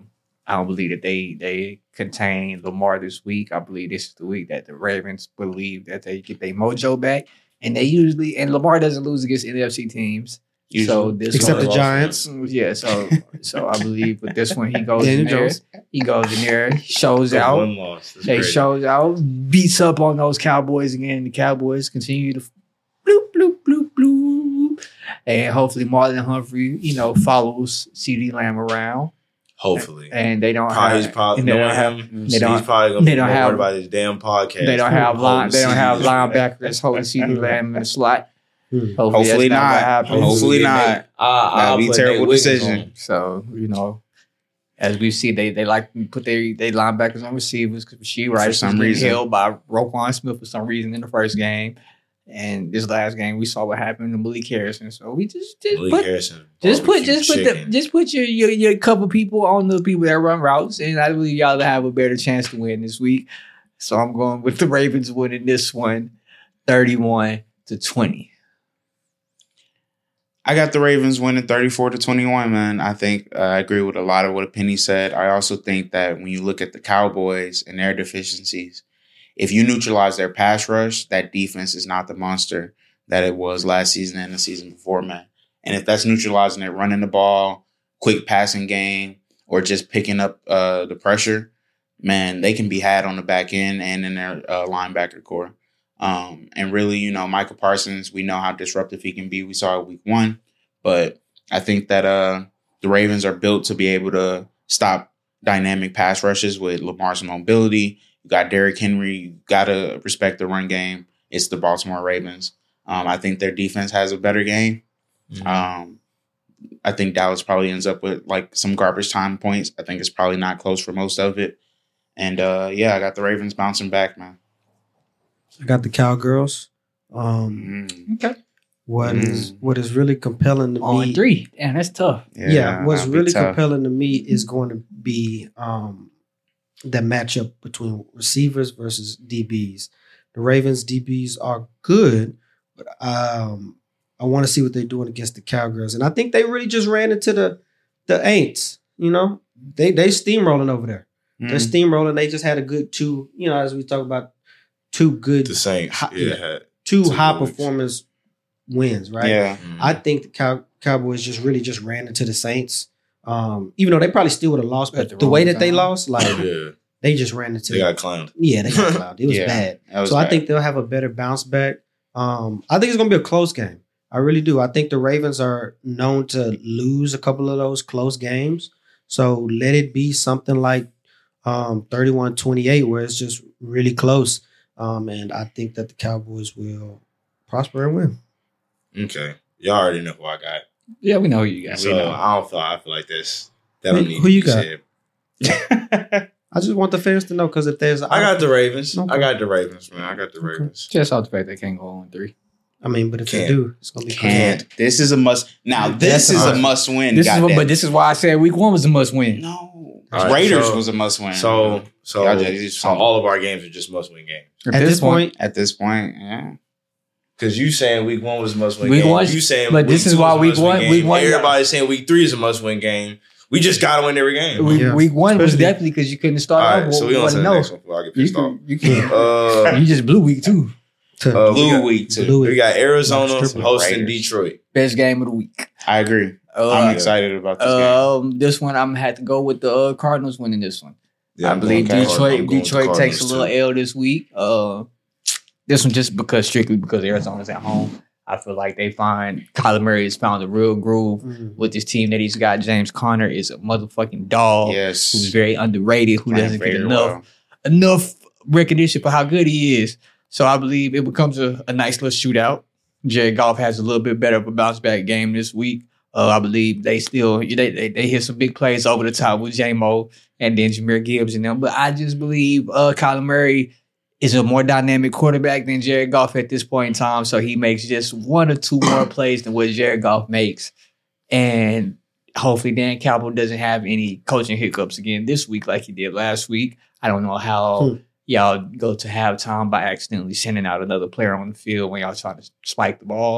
Um, I don't believe that they they contain Lamar this week. I believe this is the week that the Ravens believe that they get their mojo back. And they usually, and Lamar doesn't lose against N F C teams. Usually. So this Except one, the Giants. Yeah, so so I believe with this one he goes Daniel in there. Jones. He goes in there, shows Got out. one loss. That's They great. shows out, beats up on those Cowboys again. The Cowboys continue to bloop, bloop, bloop, bloop. And hopefully Marlon Humphrey, you know, follows CeeDee Lamb around. Hopefully. And they don't Probably, he's have, probably and they don't knowing have, him. they don't- he's probably gonna they be don't more have- worried about his damn podcast. they don't have line, they don't have Holding linebackers holding CeeDee Lamb in the slot. Hmm. Hopefully, Hopefully that's not. what happens. Hopefully Nate- not. I, That'd I'll be a put terrible Nate Wiggins decision. on. So, you know, as we see, they they like to put their they linebackers on receivers because Rasheed Rice was some getting reason. held by Roquan Smith for some reason in the first game. And this last game, we saw what happened to Malik Harrison. So we just just Malik put Harrison. just put barbecue just put the, chicken. just put your, your your couple people on the people that run routes, and I believe y'all will have a better chance to win this week. So I'm going with the Ravens winning this one, thirty-one to twenty. I got the Ravens winning thirty-four to twenty-one, man. I think uh, I agree with a lot of what Penny said. I also think that when you look at the Cowboys and their deficiencies, if you neutralize their pass rush, that defense is not the monster that it was last season and the season before, man. And if that's neutralizing it, running the ball, quick passing game, or just picking up uh, the pressure, man, they can be had on the back end and in their uh, linebacker core. Um, and really, you know, Michael Parsons, we know how disruptive he can be. We saw it week one. But I think that uh, the Ravens are built to be able to stop dynamic pass rushes with Lamar's mobility. You got Derrick Henry. You got to respect the run game. It's the Baltimore Ravens. Um, I think their defense has a better game. Mhm. Um, I think Dallas probably ends up with like some garbage time points. I think it's probably not close for most of it. And uh, yeah, I got the Ravens bouncing back, man. I got the Cowgirls. Um, Mm. Okay. what Mm. is what is really compelling to On me? three. Damn, that's tough. Yeah, what's that'd be really tough. compelling to me is going to be um, the matchup between receivers versus D Bs. The Ravens D Bs are good, but um, I want to see what they're doing against the Cowgirls, and I think they really just ran into the the Aints. You know, they they steamrolling over there. They're Mm. steamrolling. They just had a good two. You know, as we talk about two good, The Saints. Hi- yeah. yeah. had two two high good weeks. performance wins. Right. Yeah. Mhm. I think the Cow- Cowboys just really just ran into the Saints. Um, even though they probably still would have lost, At but the the, way wrong that they time. lost, like yeah. they just ran into They got clowned. yeah, they got clowned. It was Yeah, bad. that was So I bad. think they'll have a better bounce back. Um, I think it's gonna be a close game. I really do. I think the Ravens are known to lose a couple of those close games. So let it be something like um, thirty-one twenty-eight, where it's just really close. Um, and I think that the Cowboys will prosper and win. Okay. Y'all already know who I got. Yeah, we know who you got. So we know. I don't feel I feel like this. That Who- don't need who to you be got? said. I just want the fans to know because if there's, I got the Ravens. Okay. I got the Ravens, man. I got the Okay. Ravens. Just off the fact they can't go on three. I mean, but if Can't. they do, it's gonna be crazy. Can't. This is a must. Now, That's this is a a must win. This is what, goddamn. but this is why I said week one was a must win. No. All right, Raiders so- was a must win. So so, Y'all just- so all of our games are just must win games. At this point, At this point, yeah. Because you saying week one was a must win Week game. one- you saying but week this is two why was a week must-win one- game. week one- Everybody's saying week three is a must win game. We just gotta win every game. Week, Yeah. week one was Especially- definitely because you couldn't all start right, off. so we with on what to to the know. next one before I get You pissed off. can, you can. Uh, You just blew week two. uh, we Blue got- week two. Blue We got Arizona Stripper. hosting Raiders. Detroit. Best game of the week. I agree. Uh, I'm excited about this game. Um, this one I'm had to go with the uh, Cardinals winning this one. Yeah, I I'm believe going Detroit. Cardinals. I'm going with Detroit the takes a Cardinals, little too. L this week. Uh, this one just because strictly because Arizona's at home. I feel like they find Kyler Murray has found a real groove Mhm. with this team that he's got. James Conner is a motherfucking dog yes. who's very underrated, who Playing doesn't get very enough well. enough recognition for how good he is. So I believe it becomes a, a nice little shootout. Jared Goff has a little bit better of a bounce back game this week. Uh, I believe they still they, they they hit some big plays over the top with J-Mo and then Jahmyr Gibbs and them. But I just believe uh, Kyler Murray is a more dynamic quarterback than Jared Goff at this point in time. So he makes just one or two more plays than what Jared Goff makes. And hopefully Dan Campbell doesn't have any coaching hiccups again this week like he did last week. I don't know how Hmm. y'all go to halftime by accidentally sending out another player on the field when y'all trying to spike the ball.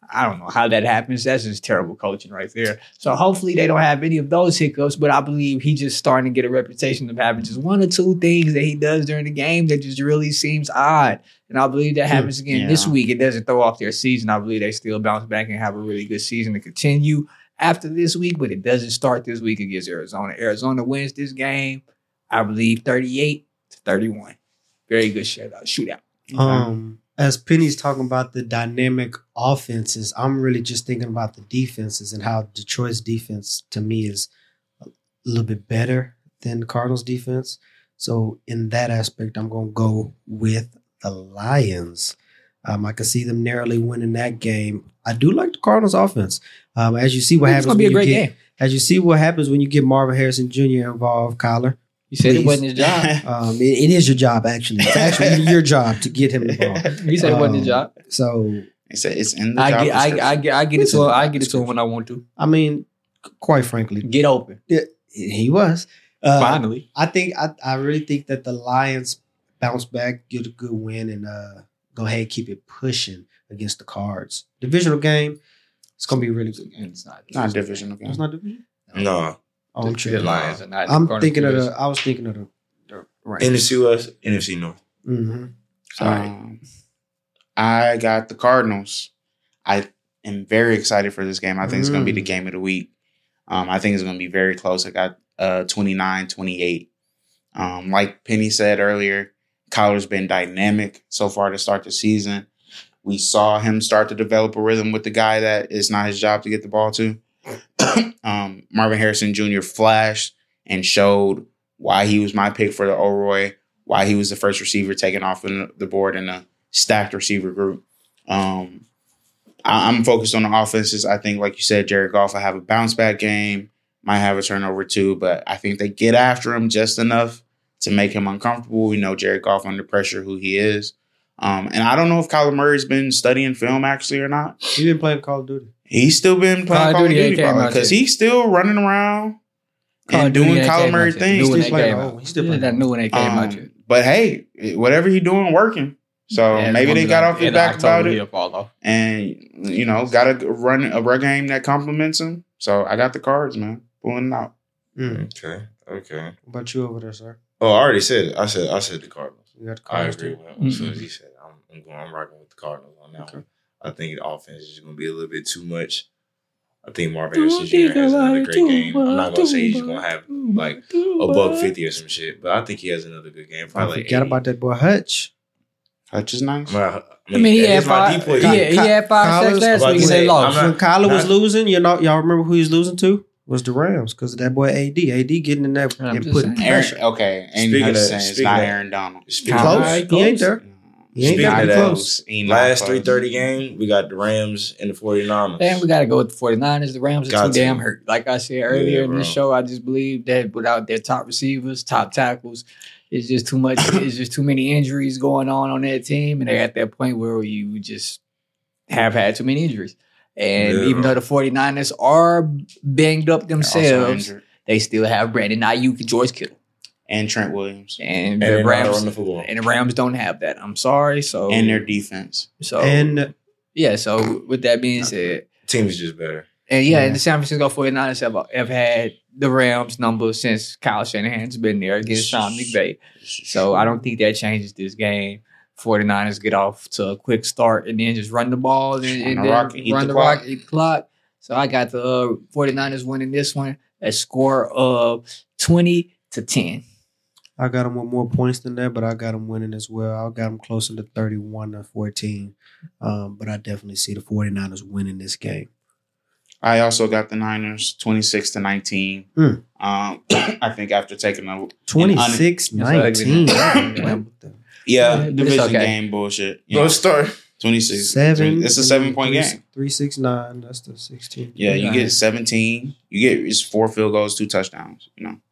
I don't know how that happens. That's just terrible coaching right there. So hopefully they don't have any of those hiccups, but I believe he just starting to get a reputation of having just one or two things that he does during the game that just really seems odd. And I believe that happens again yeah. this week. It doesn't throw off their season. I believe they still bounce back and have a really good season to continue after this week, but it doesn't start this week against Arizona. Arizona wins this game, I believe, thirty-eight to thirty-one. Very good shootout. shootout. Um, as Penny's talking about the dynamic offenses, I'm really just thinking about the defenses and how Detroit's defense to me is a little bit better than the Cardinals' defense. So in that aspect, I'm going to go with the Lions. Um, I can see them narrowly winning that game. I do like the Cardinals' offense. Um, as you see what It's happens gonna be when a you great get, game. as you see what happens when you get Marvin Harrison Junior involved, Kyler. You said Please. it wasn't his job. Um, it, it is your job, actually. It's actually your job to get him involved. You said it wasn't his Um, job. So, He said it's in the I job get, I, I description. get, I get it to him. I get it to him when I want to. I mean, quite frankly, Get open. it, he was. Uh, Finally. I think I, I really think that the Lions bounce back, get a good win, and uh, go ahead and keep it pushing against the Cards. Divisional game. It's gonna be a really good game. It's not. Not a divisional game. It's not division. No. Oh, I'm The tripping. Lions are not. I'm Cardinals thinking of division. the. I was thinking of the. the right. N F C West, N F C North. Mm-hmm. Sorry. Um, I got the Cardinals. I am very excited for this game. I think it's going to be the Mm. game of the week. Um, I think it's going to be very close. I got uh, twenty-nine twenty-eight. Um, like Penny said earlier, Kyler's been dynamic so far to start the season. We saw him start to develop a rhythm with the guy that is not his job to get the ball to. um, Marvin Harrison Junior flashed and showed why he was my pick for the O'Roy, why he was the first receiver taken off the board in a stacked receiver group. Um, I, I'm focused on the offenses. I think, like you said, Jared Goff will have a bounce back game, might have a turnover too, but I think they get after him just enough to make him uncomfortable. We know Jared Goff under pressure, who he is. Um, and I don't know if Kyler Murray's been studying film actually or not. He been playing Call of Duty. He's still been playing Call of Duty ain't came out because yet. he's still running around Call and of Duty doing ain't Kyler came Murray out yet. things. New one Still ain't playing came old. out. He's still Yeah, playing that old. new one ain't came out Um, yet. but hey, whatever he doing working. So Yeah, it's maybe gonna they be got like off his in back October, about it. he'll fall off. And, you know, got to run a run game that complements him. So I got the Cards, man. Pulling it out. Mm. Okay. Okay. What about you over there, sir? Oh, I already said it. I said I said the Cardinals. You got the I Cardinals agree too? with him. As soon Mhm. as he said it, I'm, I'm going. I'm rocking with the Cardinals on that Okay. one. I think the offense is going to be a little bit too much. I think Marvin Harrison Junior has another great game. I'm not going to say he's going to have like a buck fifty or some shit, but I think he has another good game. I Probably like forgot eighty. about that boy Hutch. Hutch is nice. I I mean, he had that's my five. depoy. Yeah, he had five Collins- sacks last I'm week and about to they say, lost. I'm When Kyler was not- losing, you know, y'all remember who he was losing to? Was the Rams because of that boy A D. A D getting in there I'm and just putting saying. pressure. Aaron, okay. And Speaking Hutch of- saying it's speaking not of- Aaron Donald. Speaking Close. of, Alright, He ain't close. there. He ain't Speaking got of to be that, close. He not last close. three thirty game, we got the Rams and the 49ers. And we got to go with the 49ers. The Rams are Got too to. damn hurt. Like I said earlier Yeah, in bro. this show, I just believe that without their top receivers, top tackles, it's just too much. It's just too many injuries going on on that team. And they're at that point where you just have had too many injuries. And Yeah, even bro. though the 49ers are banged up They're also themselves, injured. they still have Brandon Ayuk and George Kittle. And Trent Williams. And, and the they're not Rams running the football. and the Rams don't have that. I'm sorry. So And their defense. so And yeah. So with that being said, Team is just better. and yeah, Yeah. and the San Francisco 49ers have, have had the Rams number since Kyle Shanahan's been there against Sean McVay. So I don't think that changes this game. 49ers get off to a quick start and then just run the ball and, Run and the then rock and eat run the the rock, clock. eat the clock. So I got the uh, 49ers winning this one, a score of twenty to ten. I got him with more points than that, but I got him winning as well. I got him closer to thirty-one to fourteen. Um, but I definitely see the 49ers winning this game. I also got the Niners twenty-six to nineteen. Hmm. Um, I think after taking a twenty-six nineteen. Yeah. yeah But it's division okay. game bullshit. You Don't know, start. twenty-six. Seven. It's a seven point three, game. Three, six, nine. That's the sixteen. Yeah, you Right. get seventeen. You get it's four field goals, two touchdowns. You know.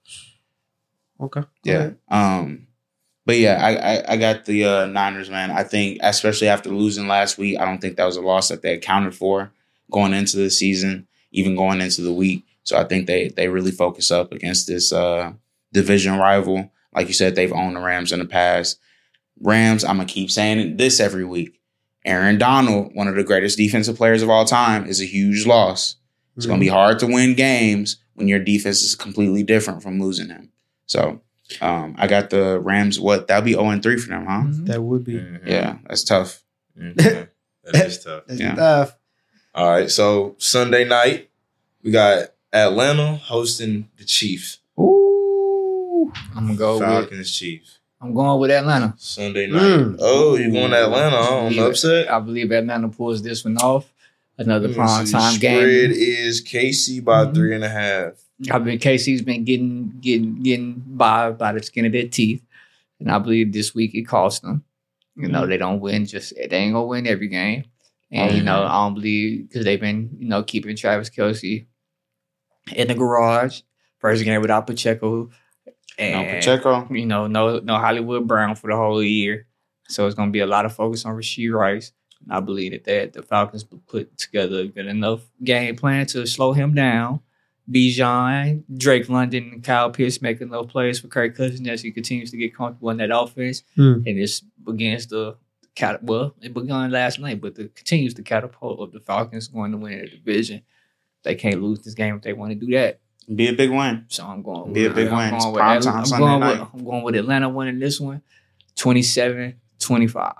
Okay. Go Yeah. ahead. Um, but yeah, I, I I got the uh, Niners, man. I think especially after losing last week, I don't think that was a loss that they accounted for going into the season, even going into the week. So I think they they really focus up against this uh, division rival. Like you said, they've owned the Rams in the past. Rams, I'm gonna keep saying it this every week. Aaron Donald, one of the greatest defensive players of all time, is a huge loss. It's mm-hmm. going to be hard to win games when your defense is completely different from losing him. So um, I got the Rams. What? That'll be oh and three for them, huh? Mm-hmm. That would be. Mm-hmm. Yeah, that's tough. Mm-hmm. That is tough. That's yeah. tough. All right, so Sunday night, we got Atlanta hosting the Chiefs. Ooh, I'm gonna go Falcons, with Chiefs. I'm going with Atlanta. Sunday night. Mm. Oh, you going to Atlanta? I don't upset. I believe Atlanta pulls this one off. Another prime So time the game. spread is K C by Mhm. three and a half. I mean, K C's been getting getting getting by by the skin of their teeth, and I believe this week it cost them. You know, they don't win. Just they ain't gonna win every game, and you know, I don't believe because they've been you know keeping Travis Kelce in the garage. First game without Pacheco, and No Pacheco. you know, no no Hollywood Brown for the whole year. So it's gonna be a lot of focus on Rashee Rice. And I believe that, that the Falcons put together a good enough game plan to slow him down. Bijan, Drake London, and Kyle Pitts making those plays for Kirk Cousins as he continues to get comfortable in that offense. Hmm. And this begins the cat. Well, it began last night, but it continues the catapult of the Falcons going to win the division. They can't lose this game if they want to do that. Be a big win. So I'm going. Be a with, big I'm win. going It's with prime Atlanta. time I'm Sunday going night. with, I'm going with Atlanta winning this one, twenty-seven twenty-five.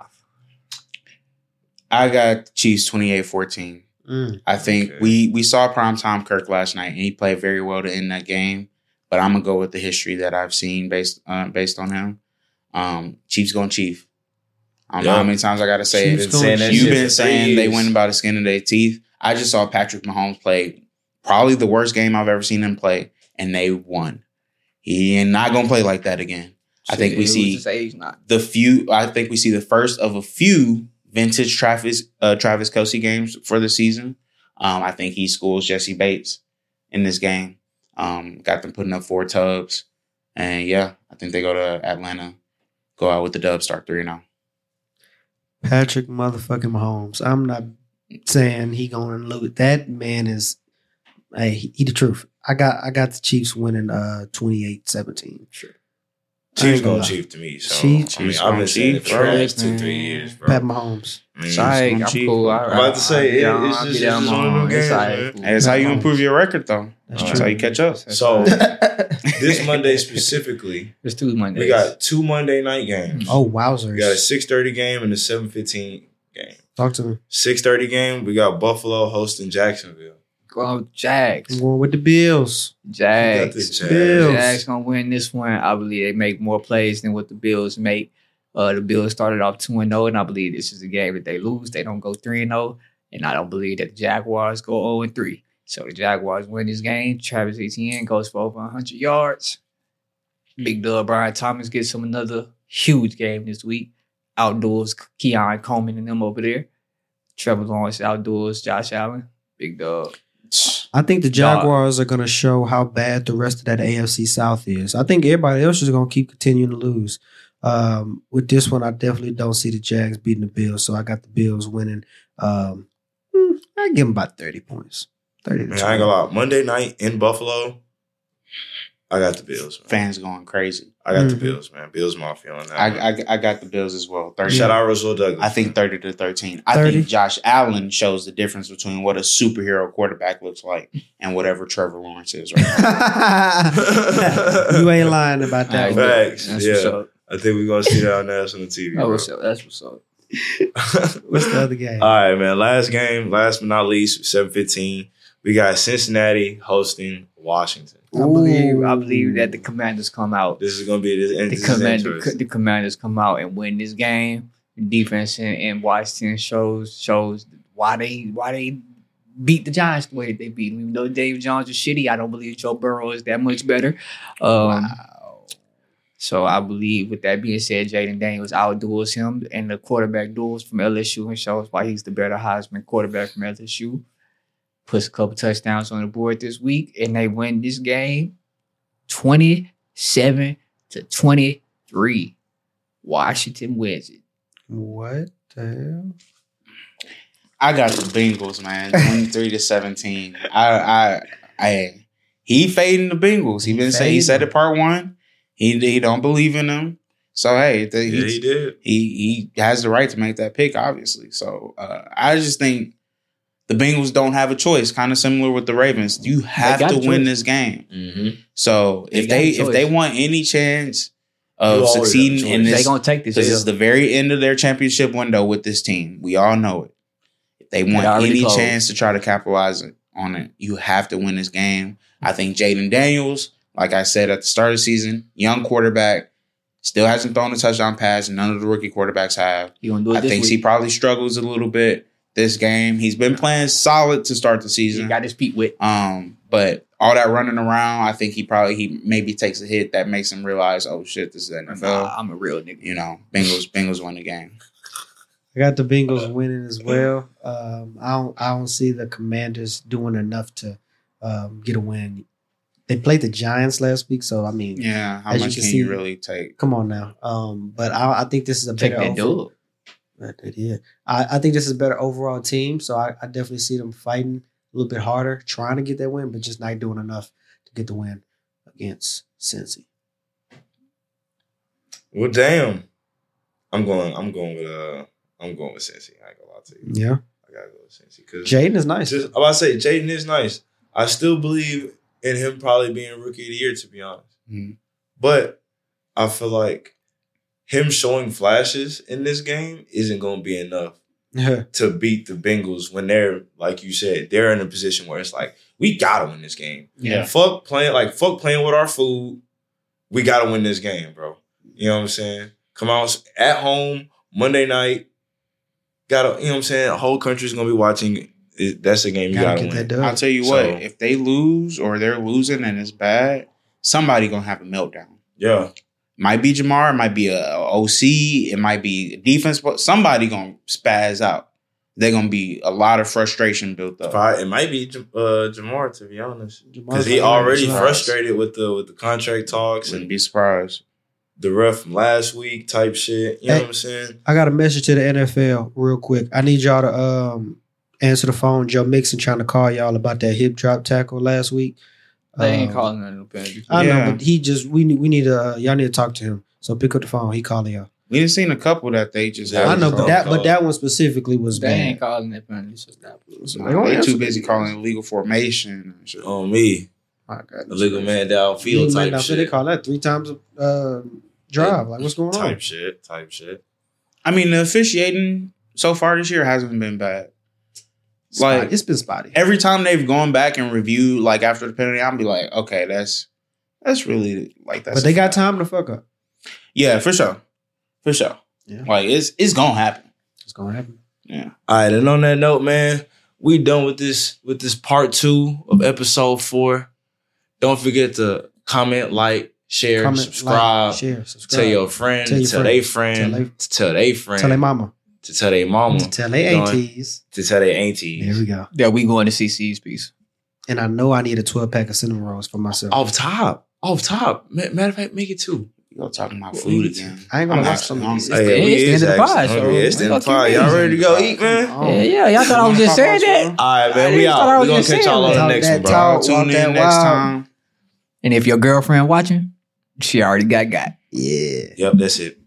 I got Chiefs twenty-eight fourteen. Mm. I think Okay. we we saw primetime Kirk last night, and he played very well to end that game. But I'm gonna go with the history that I've seen based uh, based on him. Um, Chiefs going Chief. I don't Yeah. know how many times I got to say Chiefs it. going saying that You've shit been for saying three they years. win by the skin of their teeth. I just saw Patrick Mahomes play probably the worst game I've ever seen him play, and they won. He ain't not gonna play like that again. I think we It was see his age not. the few. I think we see the first of a few vintage Travis uh, Travis Kelce games for the season. Um, I think he schools Jesse Bates in this game. Um, got them putting up four tubs, and yeah, I think they go to Atlanta, go out with the dub, start three and zero. Patrick motherfucking Mahomes. I'm not saying he gonna lose. That man is, hey, he, he the truth. I got I got the Chiefs winning uh twenty-eight seventeen. Sure. Chiefs gonna going lie. Chief to me. So Chiefs- I mean, Chiefs I've been going saying it Chiefs, for the bro. last two, three years, bro. Pat Mahomes. I mean, Sorry, going I'm Chiefs. cool. I, I'm about to say, it- yeah, it's I'll just- be it's down just one of them on- it's games, all right. man. Hey, that's how you improve your record, though. That's All That's true. how you catch up. So this Monday specifically, It's two Mondays. we got two Monday night games. Oh wowzers! We got a six thirty game and a seven fifteen game. Talk to me. six thirty game, we got Buffalo hosting Jacksonville. Go Jags. I'm going with the Bills. We got the Jags. Jags. Bills. Jags gonna win this one. I believe they make more plays than what the Bills make. Uh, the Bills started off two and zero, and I believe this is a game that they lose. They don't go three and zero, and I don't believe that the Jaguars go zero and three. So the Jaguars win this game. Travis Etienne goes for over one hundred yards. Big Dub Brian Thomas gets him another huge game this week. Outdoors, Keon Coleman and them over there. Trevor Lawrence outdoors, Josh Allen. Big Dub. I think the Dog. Jaguars are going to show how bad the rest of that A F C South is. I think everybody else is going to keep continuing to lose. Um, with this one, I definitely don't see the Jags beating the Bills, so I got the Bills winning. Um, hmm, I give them about thirty points. thirty to Man, I ain't twenty. gonna lie. Monday night in Buffalo, I got the Bills. Man. Fans going crazy. I got the Mhm. Bills, man. Bills Mafia on that. I, man. I I got the Bills as well. thirty. Shout out Russell Douglas. I think thirty to thirteen. I thirty. think Josh Allen shows the difference between what a superhero quarterback looks like and whatever Trevor Lawrence is right now. You ain't lying about that. All one. right, Facts, That's yeah. what's up. I think we're gonna see that on national T V. That's bro. what's up. That's what's up. What's the other game? All right, man. Last game, last but not least, seven fifteen. We got Cincinnati hosting Washington. I believe I believe that the Commanders come out. This is gonna be this. The, this is command, the, interesting. the Commanders come out and win this game. The defense in, in Washington shows shows why they why they beat the Giants the way that they beat them. Even though Dave Jones is shitty, I don't believe Joe Burrow is that much better. Um, So I believe, with that being said, Jaden Daniels outduels him in the quarterback duels from L S U and shows why he's the better Heisman quarterback from L S U. Puts a couple touchdowns on the board this week, and they win this game twenty-seven to twenty-three. Washington wins it. What the hell? I got the Bengals, man. twenty-three to seventeen. I I I he fading the Bengals. He been say he said it part one. He he don't believe in them. So hey, the, Yeah, he did. He he has the right to make that pick, obviously. So uh, I just think the Bengals don't have a choice. Kind of similar with the Ravens. You have to win this game. Mm-hmm. So They if they got a if they choice. want any chance You of always have a succeeding in choice. They this, gonna take this. this L. is the very end of their championship window with this team. We all know it. If they want already any closed. chance to try to capitalize on it, you have to win this game. I think Jaden Daniels, like I said at the start of the season, young quarterback, still hasn't thrown a touchdown pass. None of the rookie quarterbacks have. You gonna do it I this think week. he probably struggles a little bit this game. He's been playing solid to start the He season. got his feet wet. Um, but all that running around, I think he probably he maybe takes a hit that makes him realize, oh shit, this is N F L. Nah, I'm a real nigga. You know, Bengals Bengals win the game. I got the Bengals winning as well. Um, I don't I don't see the Commanders doing enough to um, get a win. They played the Giants last week, so I mean, Yeah, how As you much can can see- you really take? come on now. Um, but I, I think this is a Take better that overall. dub. But it is. I, I think this is a better overall team, so I, I definitely see them fighting a little bit harder, trying to get that win, but just not doing enough to get the win against Cincy. Well, damn. I'm going. I'm going with. Uh, I'm going with Cincy. I ain't gonna lie to you. Yeah, I gotta go with Cincy because Jaden is nice. Just, I'm about to say Jaden is nice. I still believe in him probably being rookie of the year, to be honest. Mhm. But I feel like him showing flashes in this game isn't going to be enough to beat the Bengals when they're, like you said, they're in a position where it's like, we got to win this game. Yeah. Fuck playing, like, fuck playing with our food. We got to win this game, bro. You know what I'm saying? Come out at home, Monday night. Got to, you know what I'm saying? The whole country's going to be watching. It, that's a game you got Gotta to get win. that dub. I'll tell you So- what, if they lose or they're losing and it's bad, somebody gonna have a meltdown. Yeah. Might be Jamar, it might be a, a O C, it might be defense, but somebody gonna spaz out. They're gonna be a lot of frustration built up. Probably, it might be Jam- uh, Jamar, to be honest. Jamar's Because he not already right. frustrated with the with the contract talks Wouldn't and be surprised. the ref from last week type shit. You know Hey. what I'm saying? I got a message to the N F L real quick. I need y'all to um, answer the phone. Joe Mixon trying to call y'all about that hip drop tackle last week. They ain't Um, calling none of the penalties. I Yeah. know, but he just we need we need to uh, y'all need to talk to him. So pick up the phone. He calling y'all. We done seen a couple that they just Yeah, I know, but call- that call. but that one specifically was They ain't bad. calling that penalties. So Nah, they don't they answer too busy the- calling illegal formation and shit. On me, My God. illegal man downfield Legal man type downfield, They shit. call that three times a uh, drive. Like what's going on? Type shit. Type shit. I mean, the officiating so far this year hasn't been bad. Spotty. Like- it's been spotty. Every time they've gone back and reviewed, like after the penalty, I'll be like, okay, that's that's really like that's. But they got time to fuck up. Yeah, for sure, for sure. Yeah. Like it's it's gonna happen. It's gonna happen. Yeah. All right, and on that note, man, we done with this with this part two of episode four. Don't forget to comment, like, share, Comment, subscribe, like, share, subscribe. tell your friend, Tell your tell friend. their friend, Tell they- to tell their friend, Tell their mama. to tell their mama, To tell their Going- aunties. to tell their aunties. There we go. Yeah, we going to C C's piece. And I know I need a twelve pack of cinnamon rolls for myself. Off top. Off top. Ma- Matter of fact, make it two. You go talking about food again. I ain't gonna I'm watch actually some of hungry. these. It's the- it's the end of the pod, so Yeah, it's the end of the pod. fuck Y'all you ready to go eat, man? Oh. Yeah, yeah. Y'all thought I was just saying that. All right, man. I We thought I out. was We're going just to catch saying y'all on the that. next one, bro. Talk that Tune Walk in that next wild. time. And if your girlfriend watching, she already got got. Yeah. Yep, that's it.